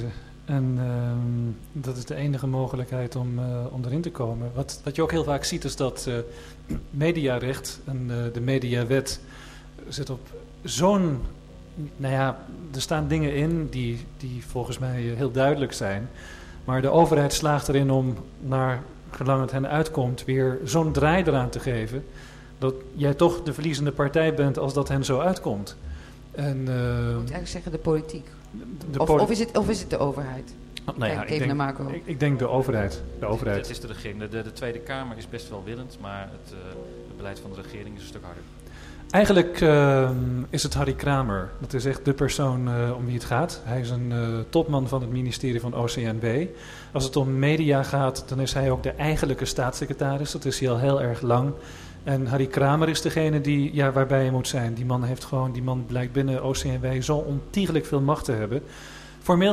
En dat is de enige mogelijkheid om erin te komen. Wat je ook heel vaak ziet is dat mediarecht en de mediawet zit op zo'n... Nou ja, er staan dingen in die volgens mij heel duidelijk zijn. Maar de overheid slaagt erin om, naar gelang het hen uitkomt, weer zo'n draai eraan te geven, dat jij toch de verliezende partij bent als dat hen zo uitkomt. En, ik moet eigenlijk zeggen de politiek. Of is het de overheid? Nou ja, ik denk de overheid. Het is de regering. De Tweede Kamer is best wel willend, maar het beleid van de regering is een stuk harder. Eigenlijk is het Harry Kramer. Dat is echt de persoon om wie het gaat. Hij is een topman van het ministerie van OCNW. Als het om media gaat, dan is hij ook de eigenlijke staatssecretaris. Dat is hij al heel erg lang. En Harry Kramer is degene waarbij je moet zijn. Die man blijkt binnen OCNW zo ontiegelijk veel macht te hebben. Formeel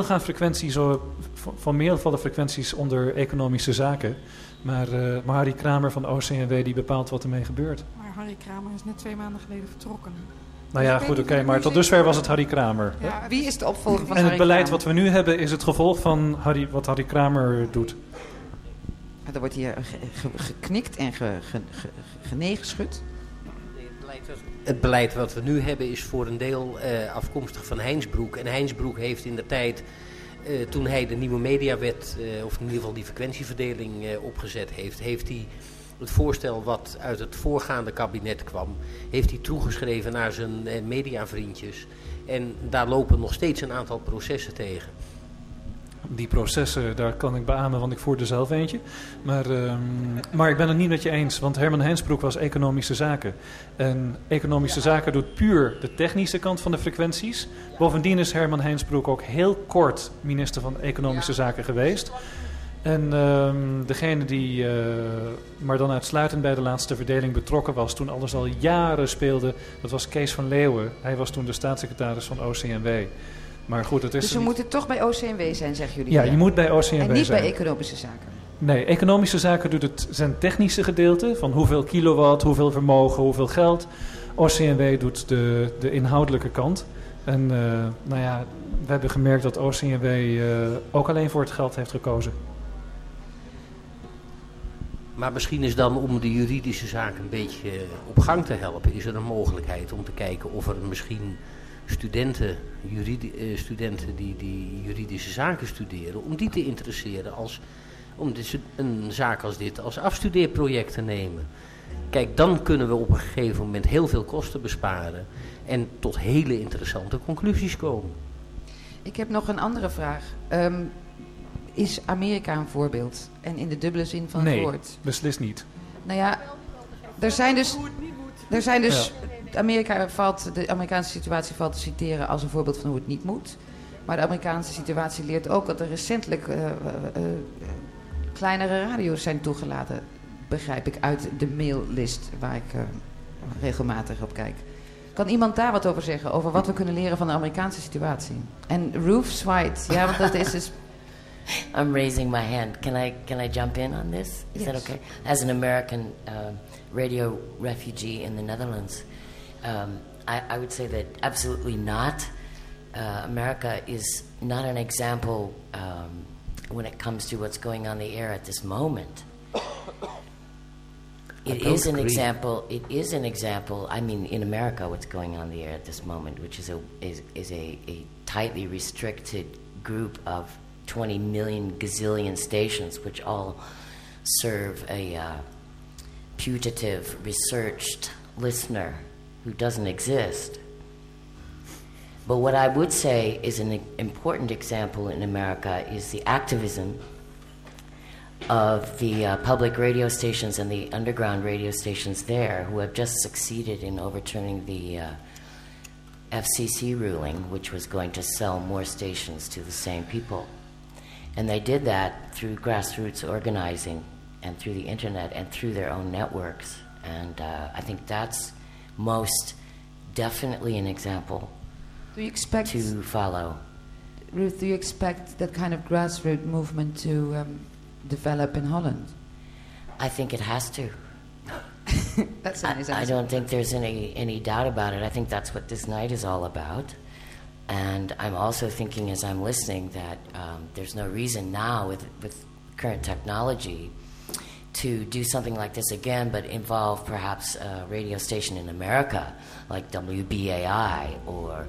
vallen frequenties onder economische zaken. Maar Harry Kramer van OCNW die bepaalt wat ermee gebeurt. Maar Harry Kramer is net 2 maanden geleden vertrokken. Nou ja, goed, oké, maar tot dusver was het Harry Kramer. Ja, wie is de opvolger van en Harry het beleid Kramer? wat we nu hebben is het gevolg van wat Harry Kramer doet. Er wordt hier geknikt en geneegeschud. Het beleid wat we nu hebben is voor een deel afkomstig van Heinsbroek. En Heinsbroek heeft in de tijd, toen hij de nieuwe mediawet, of in ieder geval die frequentieverdeling opgezet heeft hij het voorstel wat uit het voorgaande kabinet kwam, heeft hij toegeschreven naar zijn mediavriendjes. En daar lopen nog steeds een aantal processen tegen. Die processen, daar kan ik beamen, want ik voerde zelf eentje. Maar ik ben het niet met je eens, want Herman Heinsbroek was economische zaken. En economische zaken doet puur de technische kant van de frequenties. Bovendien is Herman Heinsbroek ook heel kort minister van Economische Zaken geweest. En degene die maar dan uitsluitend bij de laatste verdeling betrokken was, toen alles al jaren speelde, dat was Kees van Leeuwen. Hij was toen de staatssecretaris van OCNW. Maar goed, het is dus we moeten toch bij OCNW zijn, zeggen jullie? Ja, je moet bij OCNW zijn. En niet bij economische zaken? Nee, economische zaken doet zijn technische gedeelte, van hoeveel kilowatt, hoeveel vermogen, hoeveel geld. OCNW doet de inhoudelijke kant. En we hebben gemerkt dat OCNW ook alleen voor het geld heeft gekozen. Maar misschien is dan, om de juridische zaak een beetje op gang te helpen, is er een mogelijkheid om te kijken of er misschien studenten die juridische zaken studeren, om die te interesseren om een zaak als dit als afstudeerproject te nemen. Kijk, dan kunnen we op een gegeven moment heel veel kosten besparen en tot hele interessante conclusies komen. Ik heb nog een andere vraag. Is Amerika een voorbeeld? En in de dubbele zin van het woord? Nee, beslist niet. Nou ja, er zijn dus de Amerikaanse situatie valt te citeren als een voorbeeld van hoe het niet moet. Maar de Amerikaanse situatie leert ook dat er recentelijk kleinere radio's zijn toegelaten. Begrijp ik uit de maillist waar ik regelmatig op kijk. Kan iemand daar wat over zeggen? Over wat we kunnen leren van de Amerikaanse situatie? En Ruth zwaait. Ja, want dat is dus... I'm raising my hand. Can I jump in on this? Is that okay? As an American radio refugee in the Netherlands, I would say that absolutely not. America is not an example when it comes to what's going on the air at this moment. It is an example. I mean, in America, what's going on the air at this moment, which is a tightly restricted group of 20 million gazillion stations, which all serve a putative, researched listener who doesn't exist. But what I would say is an important example in America is the activism of the public radio stations and the underground radio stations there, who have just succeeded in overturning the FCC ruling, which was going to sell more stations to the same people. And they did that through grassroots organizing and through the internet and through their own networks. And I think that's most definitely an example to follow. Ruth, do you expect that kind of grassroots movement to develop in Holland? I think it has to. That's a nice answer. I don't think there's any doubt about it. I think that's what this night is all about. And I'm also thinking as I'm listening that there's no reason now with current technology to do something like this again, but involve perhaps a radio station in America like WBAI or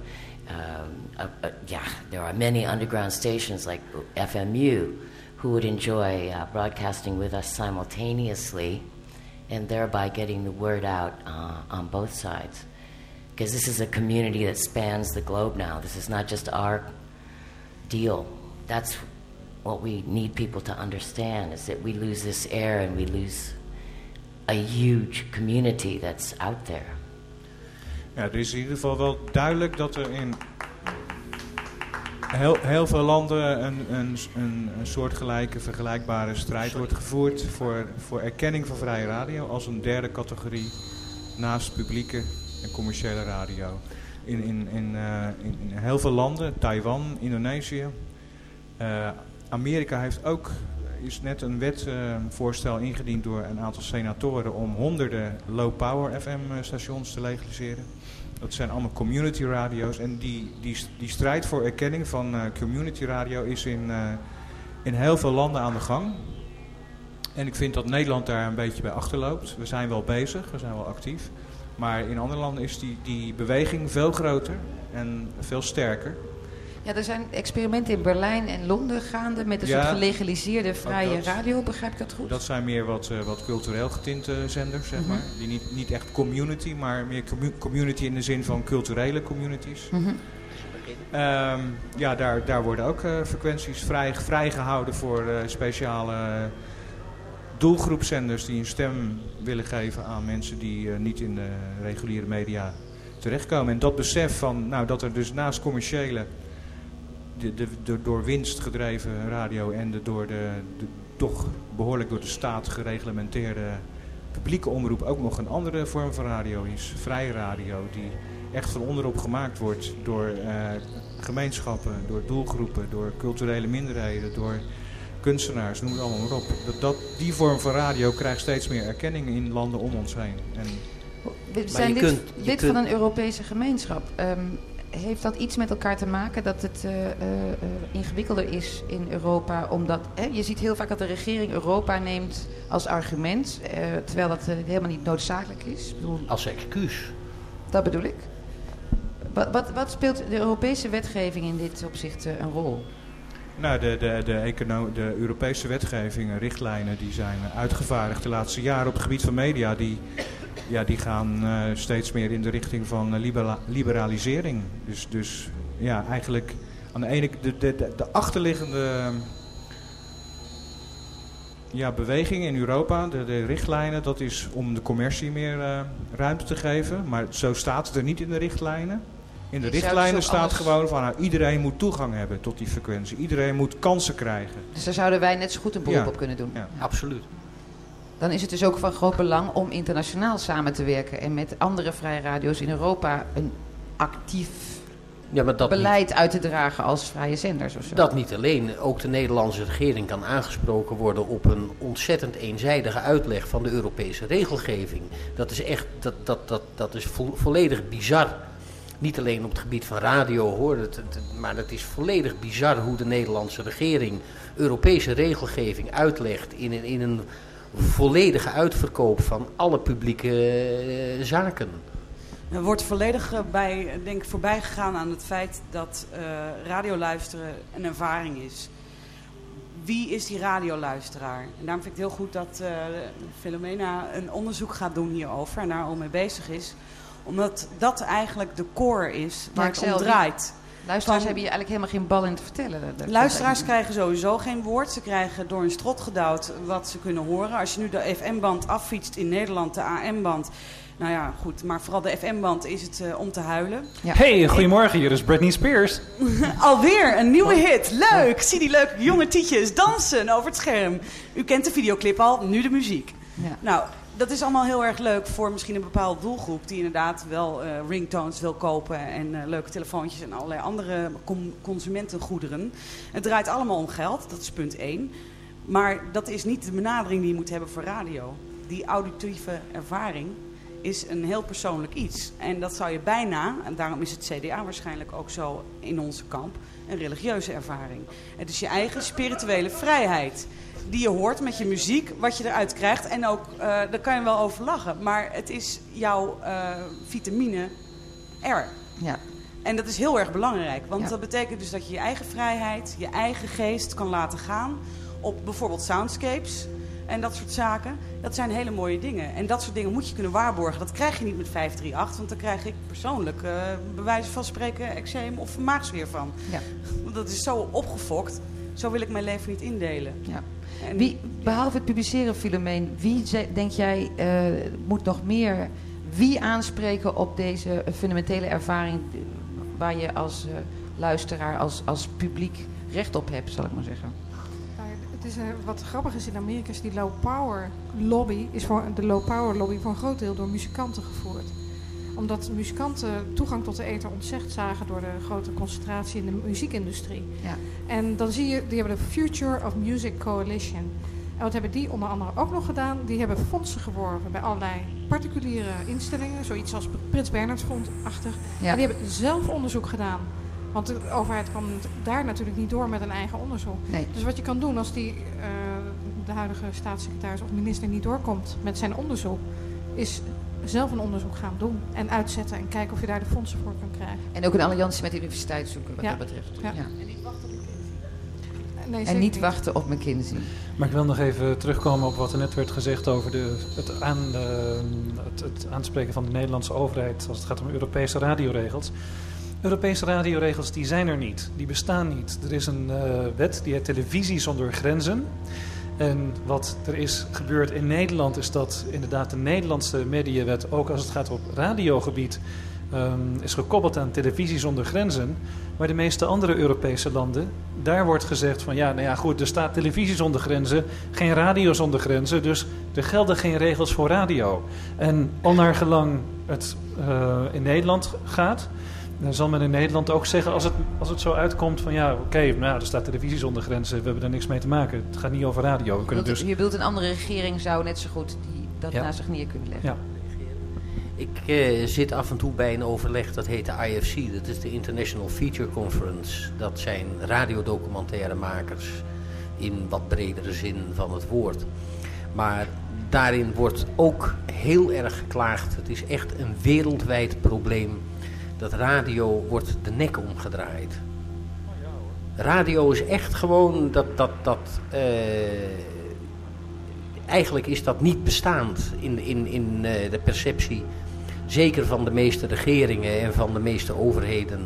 there are many underground stations like FMU who would enjoy broadcasting with us simultaneously and thereby getting the word out on both sides. Because this is a community that spans the globe now. This is not just our deal. That's what we need people to understand, is that we lose this air and we lose a huge community that's out there. Ja, er is in ieder geval wel duidelijk dat er in heel veel landen een soortgelijke, vergelijkbare strijd wordt gevoerd voor erkenning van vrije radio als een derde categorie naast publieke en commerciële radio. In heel veel landen, Taiwan, Indonesië, Amerika is net een wetvoorstel ingediend door een aantal senatoren om honderden low-power FM-stations te legaliseren. Dat zijn allemaal community radio's en die strijd voor erkenning van community radio is in heel veel landen aan de gang. En ik vind dat Nederland daar een beetje bij achterloopt. We zijn wel bezig, we zijn wel actief. Maar in andere landen is die beweging veel groter en veel sterker. Ja, er zijn experimenten in Berlijn en Londen gaande met een soort gelegaliseerde vrije radio, begrijp ik dat goed? Dat zijn meer wat cultureel getinte zenders, zeg maar. Die niet echt community, maar meer community in de zin van culturele communities. Daar worden ook frequenties vrijgehouden voor speciale doelgroepzenders die een stem willen geven aan mensen die niet in de reguliere media terechtkomen. En dat besef van, dat er dus naast commerciële de door winst gedreven radio en de toch behoorlijk door de staat gereglementeerde publieke omroep ook nog een andere vorm van radio is. Vrije radio, die echt van onderop gemaakt wordt door gemeenschappen, door doelgroepen, door culturele minderheden, door kunstenaars, noem het allemaal maar op. Die vorm van radio krijgt steeds meer erkenning in landen om ons heen. We zijn lid van een Europese gemeenschap. Heeft dat iets met elkaar te maken dat het ingewikkelder is in Europa? Omdat je ziet heel vaak dat de regering Europa neemt als argument, terwijl dat helemaal niet noodzakelijk is. Als excuus. Dat bedoel ik. Wat speelt de Europese wetgeving in dit opzicht een rol? Nou, de Europese wetgeving, richtlijnen die zijn uitgevaardigd de laatste jaren op het gebied van media, die gaan steeds meer in de richting van liberalisering. Dus eigenlijk aan de ene de achterliggende beweging in Europa, de richtlijnen, dat is om de commercie meer ruimte te geven. Maar zo staat het er niet in de richtlijnen. In de richtlijnen staat gewoon van iedereen moet toegang hebben tot die frequentie. Iedereen moet kansen krijgen. Dus daar zouden wij net zo goed een beroep op kunnen doen. Ja, absoluut. Dan is het dus ook van groot belang om internationaal samen te werken en met andere vrije radio's in Europa een actief beleid uit te dragen als vrije zenders of zo. Dat niet alleen. Ook de Nederlandse regering kan aangesproken worden op een ontzettend eenzijdige uitleg van de Europese regelgeving. Dat is echt, dat is volledig bizar. Niet alleen op het gebied van radio hoor, maar het is volledig bizar hoe de Nederlandse regering Europese regelgeving uitlegt in een volledige uitverkoop van alle publieke zaken. Er wordt volledig voorbij gegaan aan het feit dat radioluisteren een ervaring is. Wie is die radioluisteraar? En daarom vind ik het heel goed dat Philomena een onderzoek gaat doen hierover en daar al mee bezig is. Omdat dat eigenlijk de core is waar het om draait. Luisteraars hebben hier eigenlijk helemaal geen bal in te vertellen. Luisteraars krijgen sowieso geen woord. Ze krijgen door een strot gedouwd wat ze kunnen horen. Als je nu de FM-band affietst in Nederland, de AM-band. Nou ja, goed. Maar vooral de FM-band is het om te huilen. Ja. Hey, goedemorgen. Hier is Britney Spears. Alweer een nieuwe hit. Leuk. Zie die leuke jonge tietjes dansen over het scherm. U kent de videoclip al, nu de muziek. Ja. Nou, dat is allemaal heel erg leuk voor misschien een bepaalde doelgroep die inderdaad wel ringtones wil kopen en leuke telefoontjes en allerlei andere consumentengoederen. Het draait allemaal om geld, dat is punt 1. Maar dat is niet de benadering die je moet hebben voor radio. Die auditieve ervaring is een heel persoonlijk iets. En dat zou je bijna, en daarom is het CDA waarschijnlijk ook zo in onze kamp, een religieuze ervaring. Het is je eigen spirituele vrijheid die je hoort met je muziek, wat je eruit krijgt. En ook, daar kan je wel over lachen, maar het is jouw vitamine R. Ja. En dat is heel erg belangrijk, want dat betekent dus dat je je eigen vrijheid, je eigen geest kan laten gaan op bijvoorbeeld soundscapes en dat soort zaken. Dat zijn hele mooie dingen. En dat soort dingen moet je kunnen waarborgen. Dat krijg je niet met 538, want dan krijg ik persoonlijk bij wijze van spreken eczeem of maagsfeer van. Ja. Want dat is zo opgefokt. Zo wil ik mijn leven niet indelen. Ja. En, behalve het publiceren, Philomeen, wie denk jij moet nog meer aanspreken op deze fundamentele ervaring waar je als luisteraar, als publiek recht op hebt, zal ik maar zeggen? Het is, wat grappig is in Amerika is die low power lobby voor een groot deel door muzikanten gevoerd. Omdat muzikanten toegang tot de ether ontzegd zagen door de grote concentratie in de muziekindustrie. Ja. En dan zie je, die hebben de Future of Music Coalition. En wat hebben die onder andere ook nog gedaan? Die hebben fondsen geworven bij allerlei particuliere instellingen. Zoiets als Prins Bernhard Fonds-achtig. Ja. En die hebben zelf onderzoek gedaan. Want de overheid kwam daar natuurlijk niet door met een eigen onderzoek. Nee. Dus wat je kan doen als de huidige staatssecretaris of minister niet doorkomt met zijn onderzoek, is zelf een onderzoek gaan doen en uitzetten en kijken of je daar de fondsen voor kan krijgen. En ook een alliantie met de universiteit zoeken wat dat betreft. Ja. Ja. En niet wachten op McKinsey. Nee, en niet wachten op McKinsey. Maar ik wil nog even terugkomen op wat er net werd gezegd over het aanspreken van de Nederlandse overheid als het gaat om Europese radioregels. Europese radioregels die zijn er niet, die bestaan niet. Er is een wet die heet Televisie zonder Grenzen. En wat er is gebeurd in Nederland is dat inderdaad de Nederlandse mediawet, ook als het gaat op radiogebied, is gekoppeld aan Televisie zonder Grenzen. Maar de meeste andere Europese landen, daar wordt gezegd van goed, er staat Televisie zonder Grenzen, geen radio zonder grenzen, dus er gelden geen regels voor radio. En onnaargelang het in Nederland gaat, dan zal men in Nederland ook zeggen, als het zo uitkomt van er staat Televisie zonder Grenzen, we hebben er niks mee te maken. Het gaat niet over radio. Je bedoelt een andere regering zou net zo goed dat naast zich neer kunnen leggen. Ja. Ik zit af en toe bij een overleg, dat heet de IFC, dat is de International Feature Conference. Dat zijn radiodocumentaire-makers in wat bredere zin van het woord. Maar daarin wordt ook heel erg geklaagd. Het is echt een wereldwijd probleem. Dat radio wordt de nek omgedraaid. Radio is echt gewoon eigenlijk is dat niet bestaand in de perceptie. Zeker van de meeste regeringen en van de meeste overheden.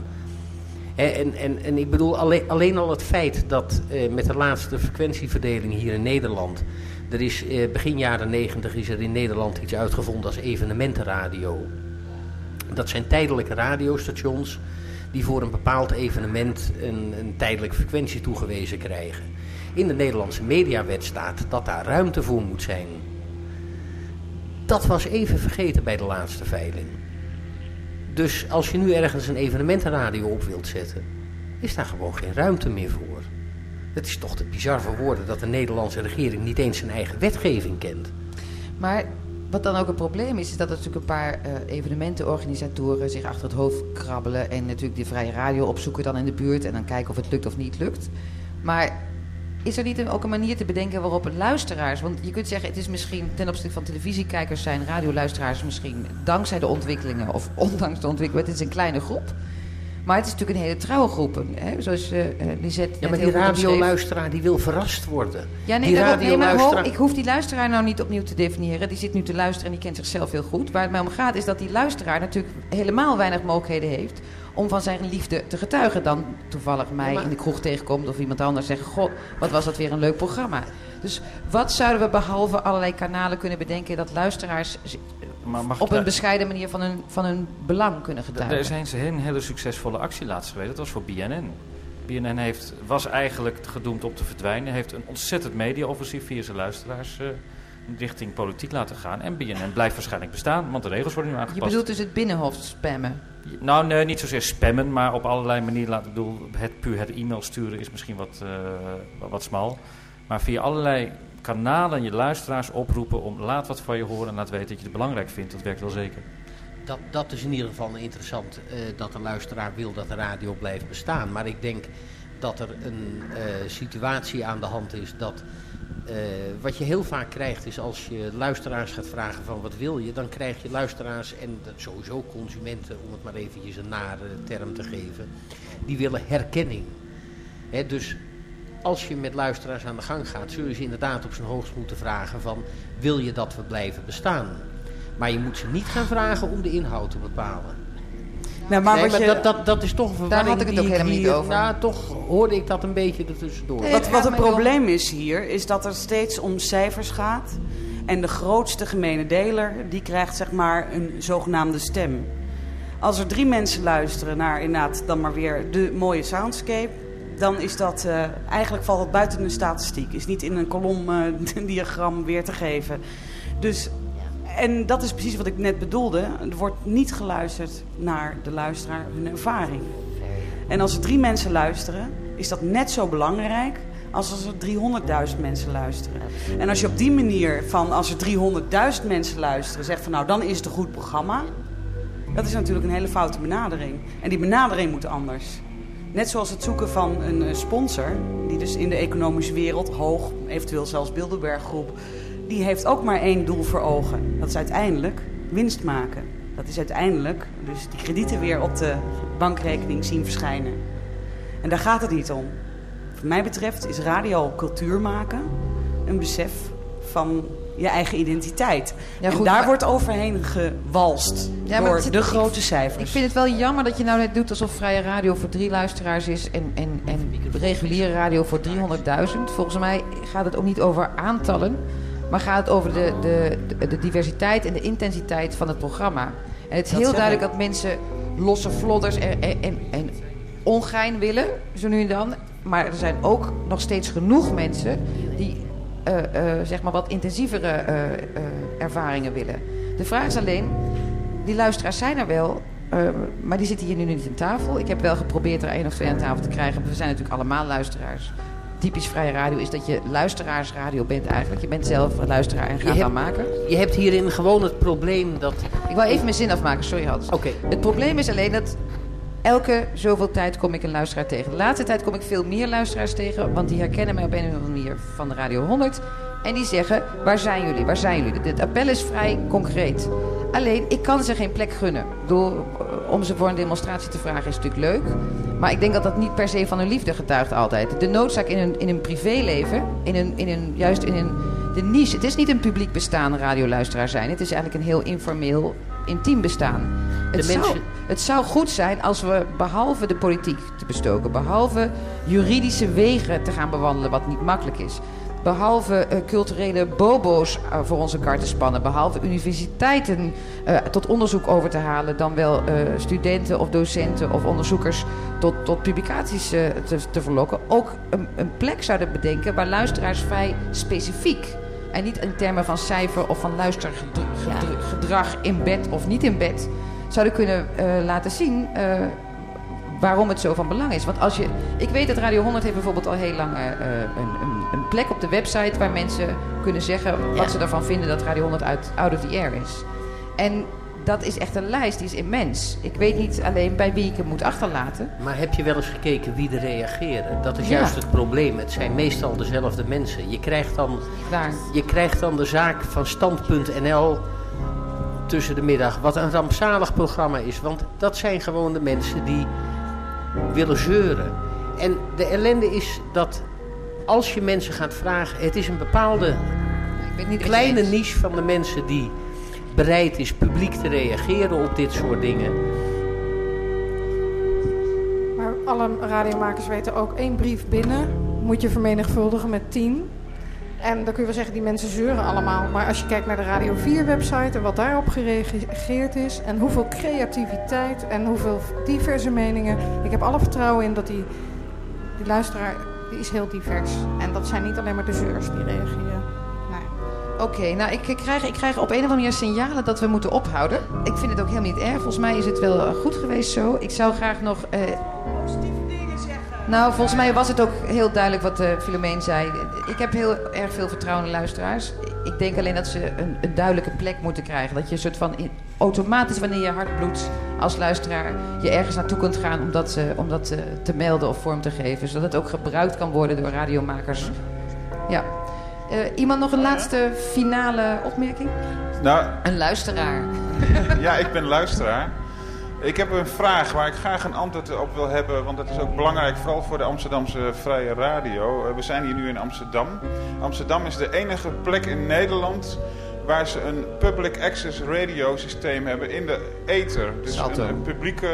En ik bedoel alleen al het feit dat met de laatste frequentieverdeling hier in Nederland, er is begin jaren 90 is er in Nederland iets uitgevonden als evenementenradio. Dat zijn tijdelijke radiostations die voor een bepaald evenement een tijdelijke frequentie toegewezen krijgen. In de Nederlandse mediawet staat dat daar ruimte voor moet zijn. Dat was even vergeten bij de laatste veiling. Dus als je nu ergens een evenementenradio op wilt zetten, is daar gewoon geen ruimte meer voor. Het is toch te bizar voor woorden dat de Nederlandse regering niet eens zijn eigen wetgeving kent. Maar wat dan ook een probleem is dat er natuurlijk een paar evenementenorganisatoren zich achter het hoofd krabbelen en natuurlijk de vrije radio opzoeken dan in de buurt en dan kijken of het lukt of niet lukt. Maar is er niet ook een manier te bedenken waarop luisteraars, want je kunt zeggen het is misschien ten opzichte van televisiekijkers zijn radioluisteraars misschien dankzij de ontwikkelingen of ondanks de ontwikkelingen, het is een kleine groep. Maar het is natuurlijk een hele trouwe groep. Hè? Zoals Lisette. Ja, maar die radioluisteraar die wil verrast worden. Ja, ik hoef die luisteraar nou niet opnieuw te definiëren. Die zit nu te luisteren en die kent zichzelf heel goed. Waar het mij om gaat is dat die luisteraar natuurlijk helemaal weinig mogelijkheden heeft om van zijn liefde te getuigen. Dan toevallig mij in de kroeg tegenkomt of iemand anders zegt, god, wat was dat weer een leuk programma. Dus wat zouden we behalve allerlei kanalen kunnen bedenken dat luisteraars op een bescheiden manier van hun belang kunnen getuigen? Er zijn een hele succesvolle actie laatst geweest. Dat was voor BNN. BNN was eigenlijk gedoemd om te verdwijnen. Heeft een ontzettend media-offensief via zijn luisteraars richting politiek laten gaan. En BNN blijft waarschijnlijk bestaan, want de regels worden nu aangepast. Je bedoelt dus het binnenhof spammen? Nou, nee, niet zozeer spammen, maar op allerlei manieren laten. Ik bedoel, het e-mail sturen is misschien wat smal. Maar via allerlei kanalen en je luisteraars oproepen om laat wat van je horen en laat weten dat je het belangrijk vindt. Dat werkt wel zeker. Dat is in ieder geval interessant, dat de luisteraar wil dat de radio blijft bestaan. Maar ik denk dat er een situatie aan de hand is dat... wat je heel vaak krijgt is als je luisteraars gaat vragen van wat wil je, dan krijg je luisteraars en sowieso consumenten, om het maar eventjes een nare term te geven, die willen herkenning. Dus als je met luisteraars aan de gang gaat, zul je ze inderdaad op zijn hoogst moeten vragen van wil je dat we blijven bestaan? Maar je moet ze niet gaan vragen om de inhoud te bepalen. Nou, maar dat is toch een verwarring. Daar had ik het ook helemaal niet over. Nou, toch hoorde ik dat een beetje ertussendoor. Nee, wat het probleem is hier, is dat het steeds om cijfers gaat. En de grootste gemene deler, die krijgt zeg maar een zogenaamde stem. Als er 3 mensen luisteren naar inderdaad dan maar weer de mooie soundscape, dan is dat, eigenlijk valt het buiten de statistiek. Is niet in een kolomdiagram weer te geven. Dus... En dat is precies wat ik net bedoelde. Er wordt niet geluisterd naar de luisteraar, hun ervaring. En als er 3 mensen luisteren, is dat net zo belangrijk als er 300.000 mensen luisteren. En als je op die manier van als er 300.000 mensen luisteren, zegt van nou dan is het een goed programma. Dat is natuurlijk een hele foute benadering. En die benadering moet anders. Net zoals het zoeken van een sponsor, die dus in de economische wereld hoog, eventueel zelfs Bilderberg Groep, die heeft ook maar 1 doel voor ogen. Dat is uiteindelijk winst maken. Dat is uiteindelijk dus die kredieten weer op de bankrekening zien verschijnen. En daar gaat het niet om. Wat mij betreft is radio cultuur maken een besef van je eigen identiteit. Ja, goed, en daar wordt overheen gewalst door de grote cijfers. Ik vind het wel jammer dat je nou net doet alsof vrije radio voor 3 luisteraars is en reguliere radio voor 300.000. Volgens mij gaat het ook niet over aantallen, maar gaat het over de diversiteit en de intensiteit van het programma. En het is heel duidelijk dat mensen losse vlodders en ongein willen, zo nu en dan. Maar er zijn ook nog steeds genoeg mensen die zeg maar wat intensievere ervaringen willen. De vraag is alleen, die luisteraars zijn er wel, maar die zitten hier nu niet aan tafel. Ik heb wel geprobeerd er 1 of 2 aan tafel te krijgen. We zijn natuurlijk allemaal luisteraars. Typisch vrije radio is dat je luisteraarsradio bent eigenlijk. Je bent zelf een luisteraar en gaat dan maken. Je hebt hierin gewoon het probleem dat... Ik wil even mijn zin afmaken, sorry Hans. Okay. Het probleem is alleen dat elke zoveel tijd kom ik een luisteraar tegen. De laatste tijd kom ik veel meer luisteraars tegen, want die herkennen mij op een of andere manier van de Radio 100. En die zeggen, waar zijn jullie? Waar zijn jullie? Het appel is vrij concreet. Alleen, ik kan ze geen plek gunnen. Om ze voor een demonstratie te vragen is natuurlijk leuk. Maar ik denk dat dat niet per se van hun liefde getuigt altijd. De noodzaak in hun privéleven, juist in de niche. Het is niet een publiek bestaan, radioluisteraar zijn. Het is eigenlijk een heel informeel, intiem bestaan. Het zou goed zijn als we, behalve de politiek te bestoken, behalve juridische wegen te gaan bewandelen, wat niet makkelijk is, behalve culturele bobo's voor onze kar te spannen, behalve universiteiten tot onderzoek over te halen, dan wel studenten of docenten of onderzoekers tot publicaties te verlokken, ook een plek zouden bedenken waar luisteraars vrij specifiek en niet in termen van cijfer of van luistergedrag in bed of niet in bed zouden kunnen laten zien waarom het zo van belang is. Want ik weet dat Radio 100 heeft bijvoorbeeld al heel lang een plek op de website waar mensen kunnen zeggen wat ze ervan vinden dat Radio 100 out of the air is. En dat is echt een lijst, die is immens. Ik weet niet alleen bij wie ik hem moet achterlaten. Maar heb je wel eens gekeken wie er reageren? Dat is juist het probleem. Het zijn meestal dezelfde mensen. Je krijgt dan de zaak van Stand.nl tussen de middag, wat een rampzalig programma is. Want dat zijn gewoon de mensen die willen zeuren. En de ellende is dat als je mensen gaat vragen, het is een bepaalde kleine niche van de mensen die bereid is publiek te reageren op dit soort dingen. Maar alle radiomakers weten ook, 1 brief binnen moet je vermenigvuldigen met 10. En dan kun je wel zeggen, die mensen zeuren allemaal. Maar als je kijkt naar de Radio 4 website en wat daarop gereageerd is, en hoeveel creativiteit en hoeveel diverse meningen. Ik heb alle vertrouwen in dat die luisteraar, die is heel divers. En dat zijn niet alleen maar de zeurs die reageren. Nee. Oké, nou ik krijg op een of andere manier signalen dat we moeten ophouden. Ik vind het ook helemaal niet erg. Volgens mij is het wel goed geweest zo. Ik zou graag nog... positieve dingen zeggen. Nou, volgens mij was het ook heel duidelijk wat Philomeen zei. Ik heb heel erg veel vertrouwen in luisteraars. Ik denk alleen dat ze een duidelijke plek moeten krijgen. Dat je een soort van automatisch, wanneer je hart bloedt als luisteraar, je ergens naartoe kunt gaan om dat te melden of vorm te geven. Zodat het ook gebruikt kan worden door radiomakers. Ja. Iemand nog een laatste finale opmerking? Nou, een luisteraar. Ja, ik ben luisteraar. Ik heb een vraag waar ik graag een antwoord op wil hebben, want dat is ook belangrijk, vooral voor de Amsterdamse Vrije Radio. We zijn hier nu in Amsterdam. Amsterdam is de enige plek in Nederland waar ze een public access radio systeem hebben in de ether. Dus een publieke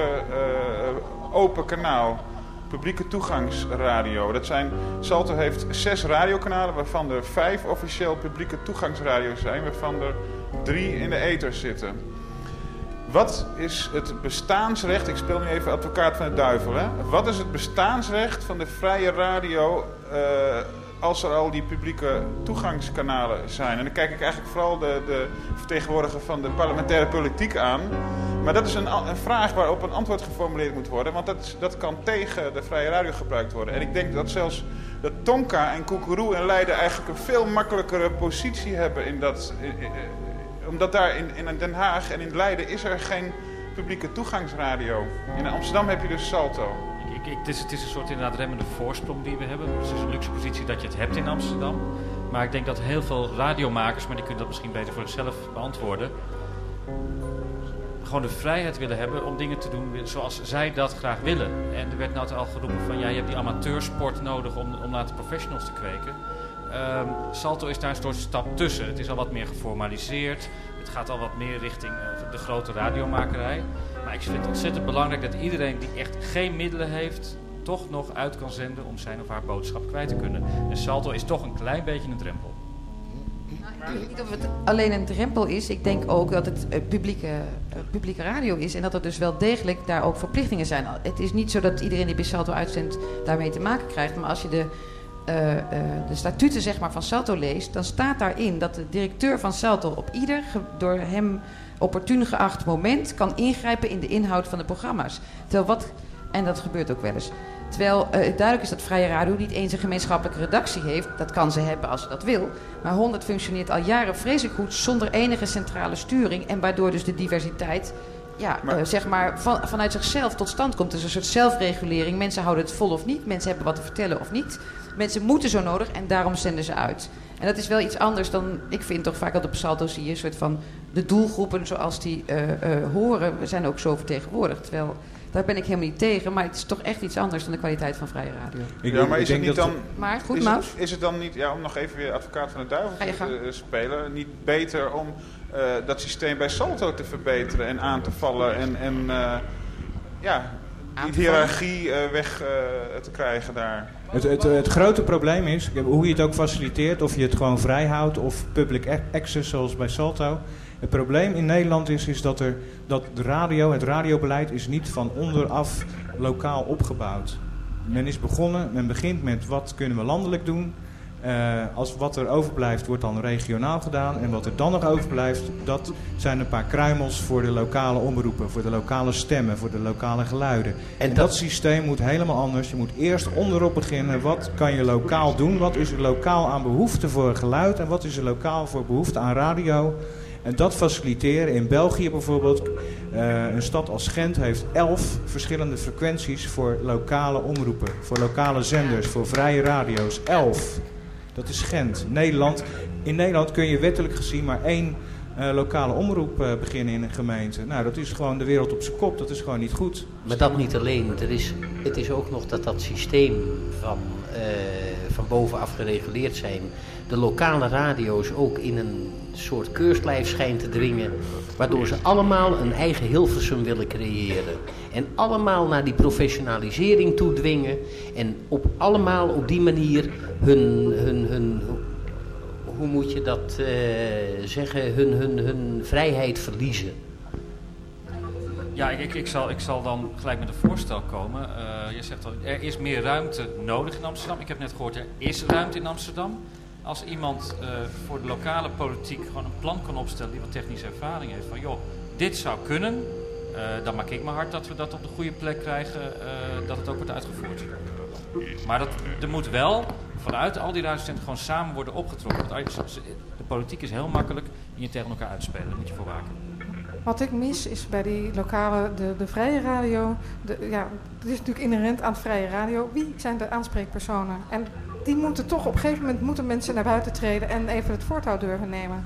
open kanaal. Publieke toegangsradio. Salto heeft 6 radiokanalen, waarvan er 5 officieel publieke toegangsradio's zijn, waarvan er 3 in de ether zitten. Wat is het bestaansrecht, ik speel nu even advocaat van de duivel, hè? Wat is het bestaansrecht van de vrije radio als er al die publieke toegangskanalen zijn? En dan kijk ik eigenlijk vooral de vertegenwoordiger van de parlementaire politiek aan. Maar dat is een vraag waarop een antwoord geformuleerd moet worden, want dat kan tegen de vrije radio gebruikt worden. En ik denk dat zelfs dat Tonka en Koekeroe in Leiden eigenlijk een veel makkelijkere positie hebben in dat... Omdat daar in Den Haag en in Leiden is er geen publieke toegangsradio. In Amsterdam heb je dus Salto. Het is een soort inderdaad remmende voorsprong die we hebben. Het is een luxe positie dat je het hebt in Amsterdam. Maar ik denk dat heel veel radiomakers, maar die kunnen dat misschien beter voor zichzelf beantwoorden, gewoon de vrijheid willen hebben om dingen te doen zoals zij dat graag willen. En er werd nou al geroepen van, ja, je hebt die amateursport nodig om later professionals te kweken. Salto is daar een soort stap tussen. Het is al wat meer geformaliseerd. Het gaat al wat meer richting de grote radiomakerij. Maar ik vind het ontzettend belangrijk dat iedereen die echt geen middelen heeft, toch nog uit kan zenden om zijn of haar boodschap kwijt te kunnen. En Salto is toch een klein beetje een drempel. Nou, ik weet niet of het alleen een drempel is. Ik denk ook dat het publieke radio is en dat er dus wel degelijk daar ook verplichtingen zijn. Het is niet zo dat iedereen die bij Salto uitzendt daarmee te maken krijgt. Maar als je de statuten zeg maar, van Salto leest, dan staat daarin dat de directeur van Salto op ieder door hem opportun geacht moment kan ingrijpen in de inhoud van de programma's. En dat gebeurt ook wel eens. Terwijl duidelijk is dat Vrije Radio niet eens een gemeenschappelijke redactie heeft. Dat kan ze hebben als ze dat wil. Maar 100 functioneert al jaren vreselijk goed zonder enige centrale sturing. En waardoor dus de diversiteit zeg maar vanuit zichzelf tot stand komt. Dus een soort zelfregulering. Mensen houden het vol of niet. Mensen hebben wat te vertellen of niet. Mensen moeten zo nodig en daarom zenden ze uit. En dat is wel iets anders dan, ik vind toch vaak dat op Salto zie je een soort van de doelgroepen zoals die horen, zijn ook zo vertegenwoordigd. Terwijl, daar ben ik helemaal niet tegen, maar het is toch echt iets anders dan de kwaliteit van vrije radio. Maar is het niet dan... Maar goed, Maus? Is het dan niet, om nog even weer advocaat van de duivel te spelen, niet beter om dat systeem bij Salto te verbeteren en aan te vallen en die hiërarchie weg te krijgen daar? Het grote probleem is, hoe je het ook faciliteert, of je het gewoon vrij houdt of public access zoals bij Salto. Het probleem in Nederland is dat het radiobeleid is niet van onderaf lokaal opgebouwd. Men begint met wat kunnen we landelijk doen. Als wat er overblijft wordt dan regionaal gedaan. En wat er dan nog overblijft, dat zijn een paar kruimels voor de lokale omroepen, voor de lokale stemmen, voor de lokale geluiden. En dat systeem moet helemaal anders. Je moet eerst onderop beginnen. Wat kan je lokaal doen? Wat is er lokaal aan behoefte voor geluid? En wat is er lokaal voor behoefte aan radio? En dat faciliteren. In België bijvoorbeeld, een stad als Gent heeft 11 verschillende frequenties voor lokale omroepen. Voor lokale zenders, voor vrije radio's. 11. Dat is Gent. In Nederland kun je wettelijk gezien maar 1 lokale omroep beginnen in een gemeente. Nou, dat is gewoon de wereld op zijn kop. Dat is gewoon niet goed. Maar dat niet alleen. Het is ook nog dat systeem van bovenaf gereguleerd zijn, de lokale radio's ook in een soort keurslijf schijnt te dringen, waardoor ze allemaal een eigen Hilversum willen creëren. En allemaal naar die professionalisering toe dwingen. En allemaal op die manier hun hoe moet je dat zeggen, hun vrijheid verliezen. Ja, ik zal dan gelijk met een voorstel komen. Je zegt al, er is meer ruimte nodig in Amsterdam. Ik heb net gehoord, er is ruimte in Amsterdam. Als iemand voor de lokale politiek gewoon een plan kan opstellen die wat technische ervaring heeft. Van joh, dit zou kunnen. Dan maak ik me hard dat we dat op de goede plek krijgen. Dat het ook wordt uitgevoerd. Maar er moet wel vanuit al die radiozenders gewoon samen worden opgetrokken. Want de politiek is heel makkelijk en je tegen elkaar uitspelen. Daar moet je voor waken. Wat ik mis is bij die lokale, de vrije radio. Het is natuurlijk inherent aan vrije radio. Wie zijn de aanspreekpersonen? En die moeten toch op een gegeven moment moeten mensen naar buiten treden en even het voortouw durven nemen.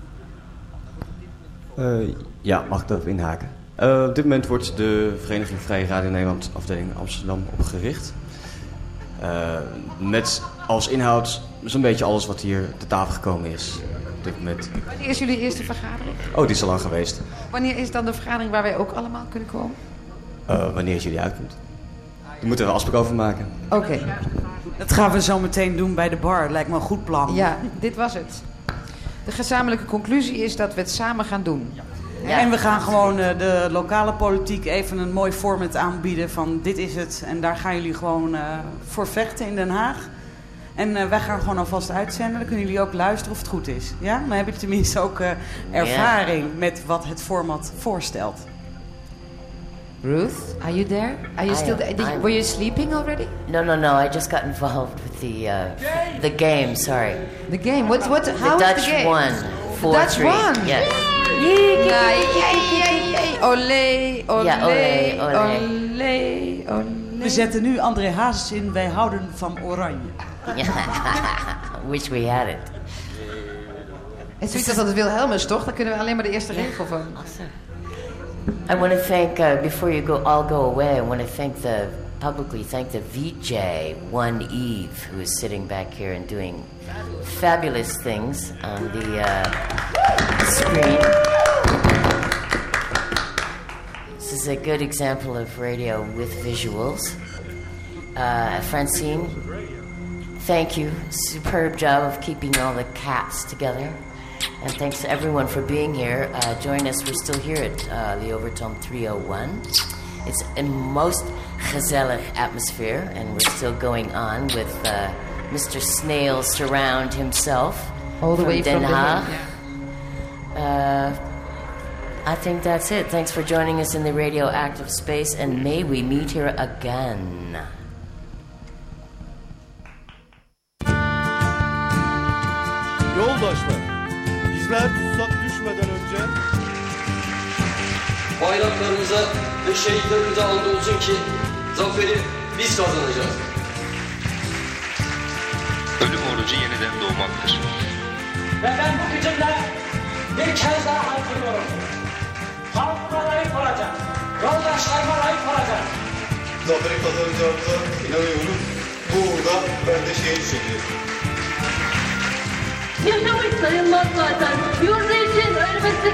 Mag ik daarop inhaken? Op dit moment wordt de Vereniging Vrije Radio Nederland afdeling Amsterdam opgericht. Met als inhoud zo'n beetje alles wat hier te tafel gekomen is. Op dit moment. Wanneer is jullie eerste vergadering? Oh, die is al lang geweest. Wanneer is dan de vergadering waar wij ook allemaal kunnen komen? Wanneer het jullie uitkomt. Daar moeten we afspraak over maken. Oké. Dat gaan we zo meteen doen bij de bar. Lijkt me een goed plan. Ja, dit was het. De gezamenlijke conclusie is dat we het samen gaan doen. Ja. En we gaan gewoon de lokale politiek even een mooi format aanbieden van dit is het. En daar gaan jullie gewoon voor vechten in Den Haag. En wij gaan gewoon alvast uitzenden. Dan kunnen jullie ook luisteren of het goed is. Ja? Dan hebben jullie tenminste ook ervaring met wat het format voorstelt. Ruth, are you there? Are you still there? Were you sleeping already? No. I just got involved with the game. Sorry. The game. How the was Dutch the game? won. 4-3. The Dutch won. Yes. Yay. Olé. We zetten nu André Hazes in. Wij houden van oranje. Wish we had it. Het is zoiets als het Wilhelmus, toch? Dan kunnen we alleen maar de eerste regel van. Awesome. I want to thank, before you all go away, I want to publicly thank the VJ, One Eve, who is sitting back here and doing fabulous things on the screen. This is a good example of radio with visuals. Francine, thank you. Superb job of keeping all the cats together. And thanks to everyone for being here. Join us. We're still here at the Overtoom 301. It's a most gezellig atmosphere, and we're still going on with Mr. Snail Surround himself. All the way from Den Haag. I think that's it. Thanks for joining us in the radioactive space, and may we meet here again. Yoldaşlar, bizler tutsak düşmeden önce bayraklarımıza ve şehitlerimize andolsun ki zaferi biz kazanacağız. Ölüm orucu yeniden doğmaktır. Ve ben bu gücümle bir kez daha haykırıyorum. Halkıma layık olacak. Yoldaşlarıma layık olacak. zaferi kazanacağımıza inanıyorum. Bu uğurda ben de şehit hissediyorum. Yaşamış sayılmaz zaten. Yurdu için ölmesi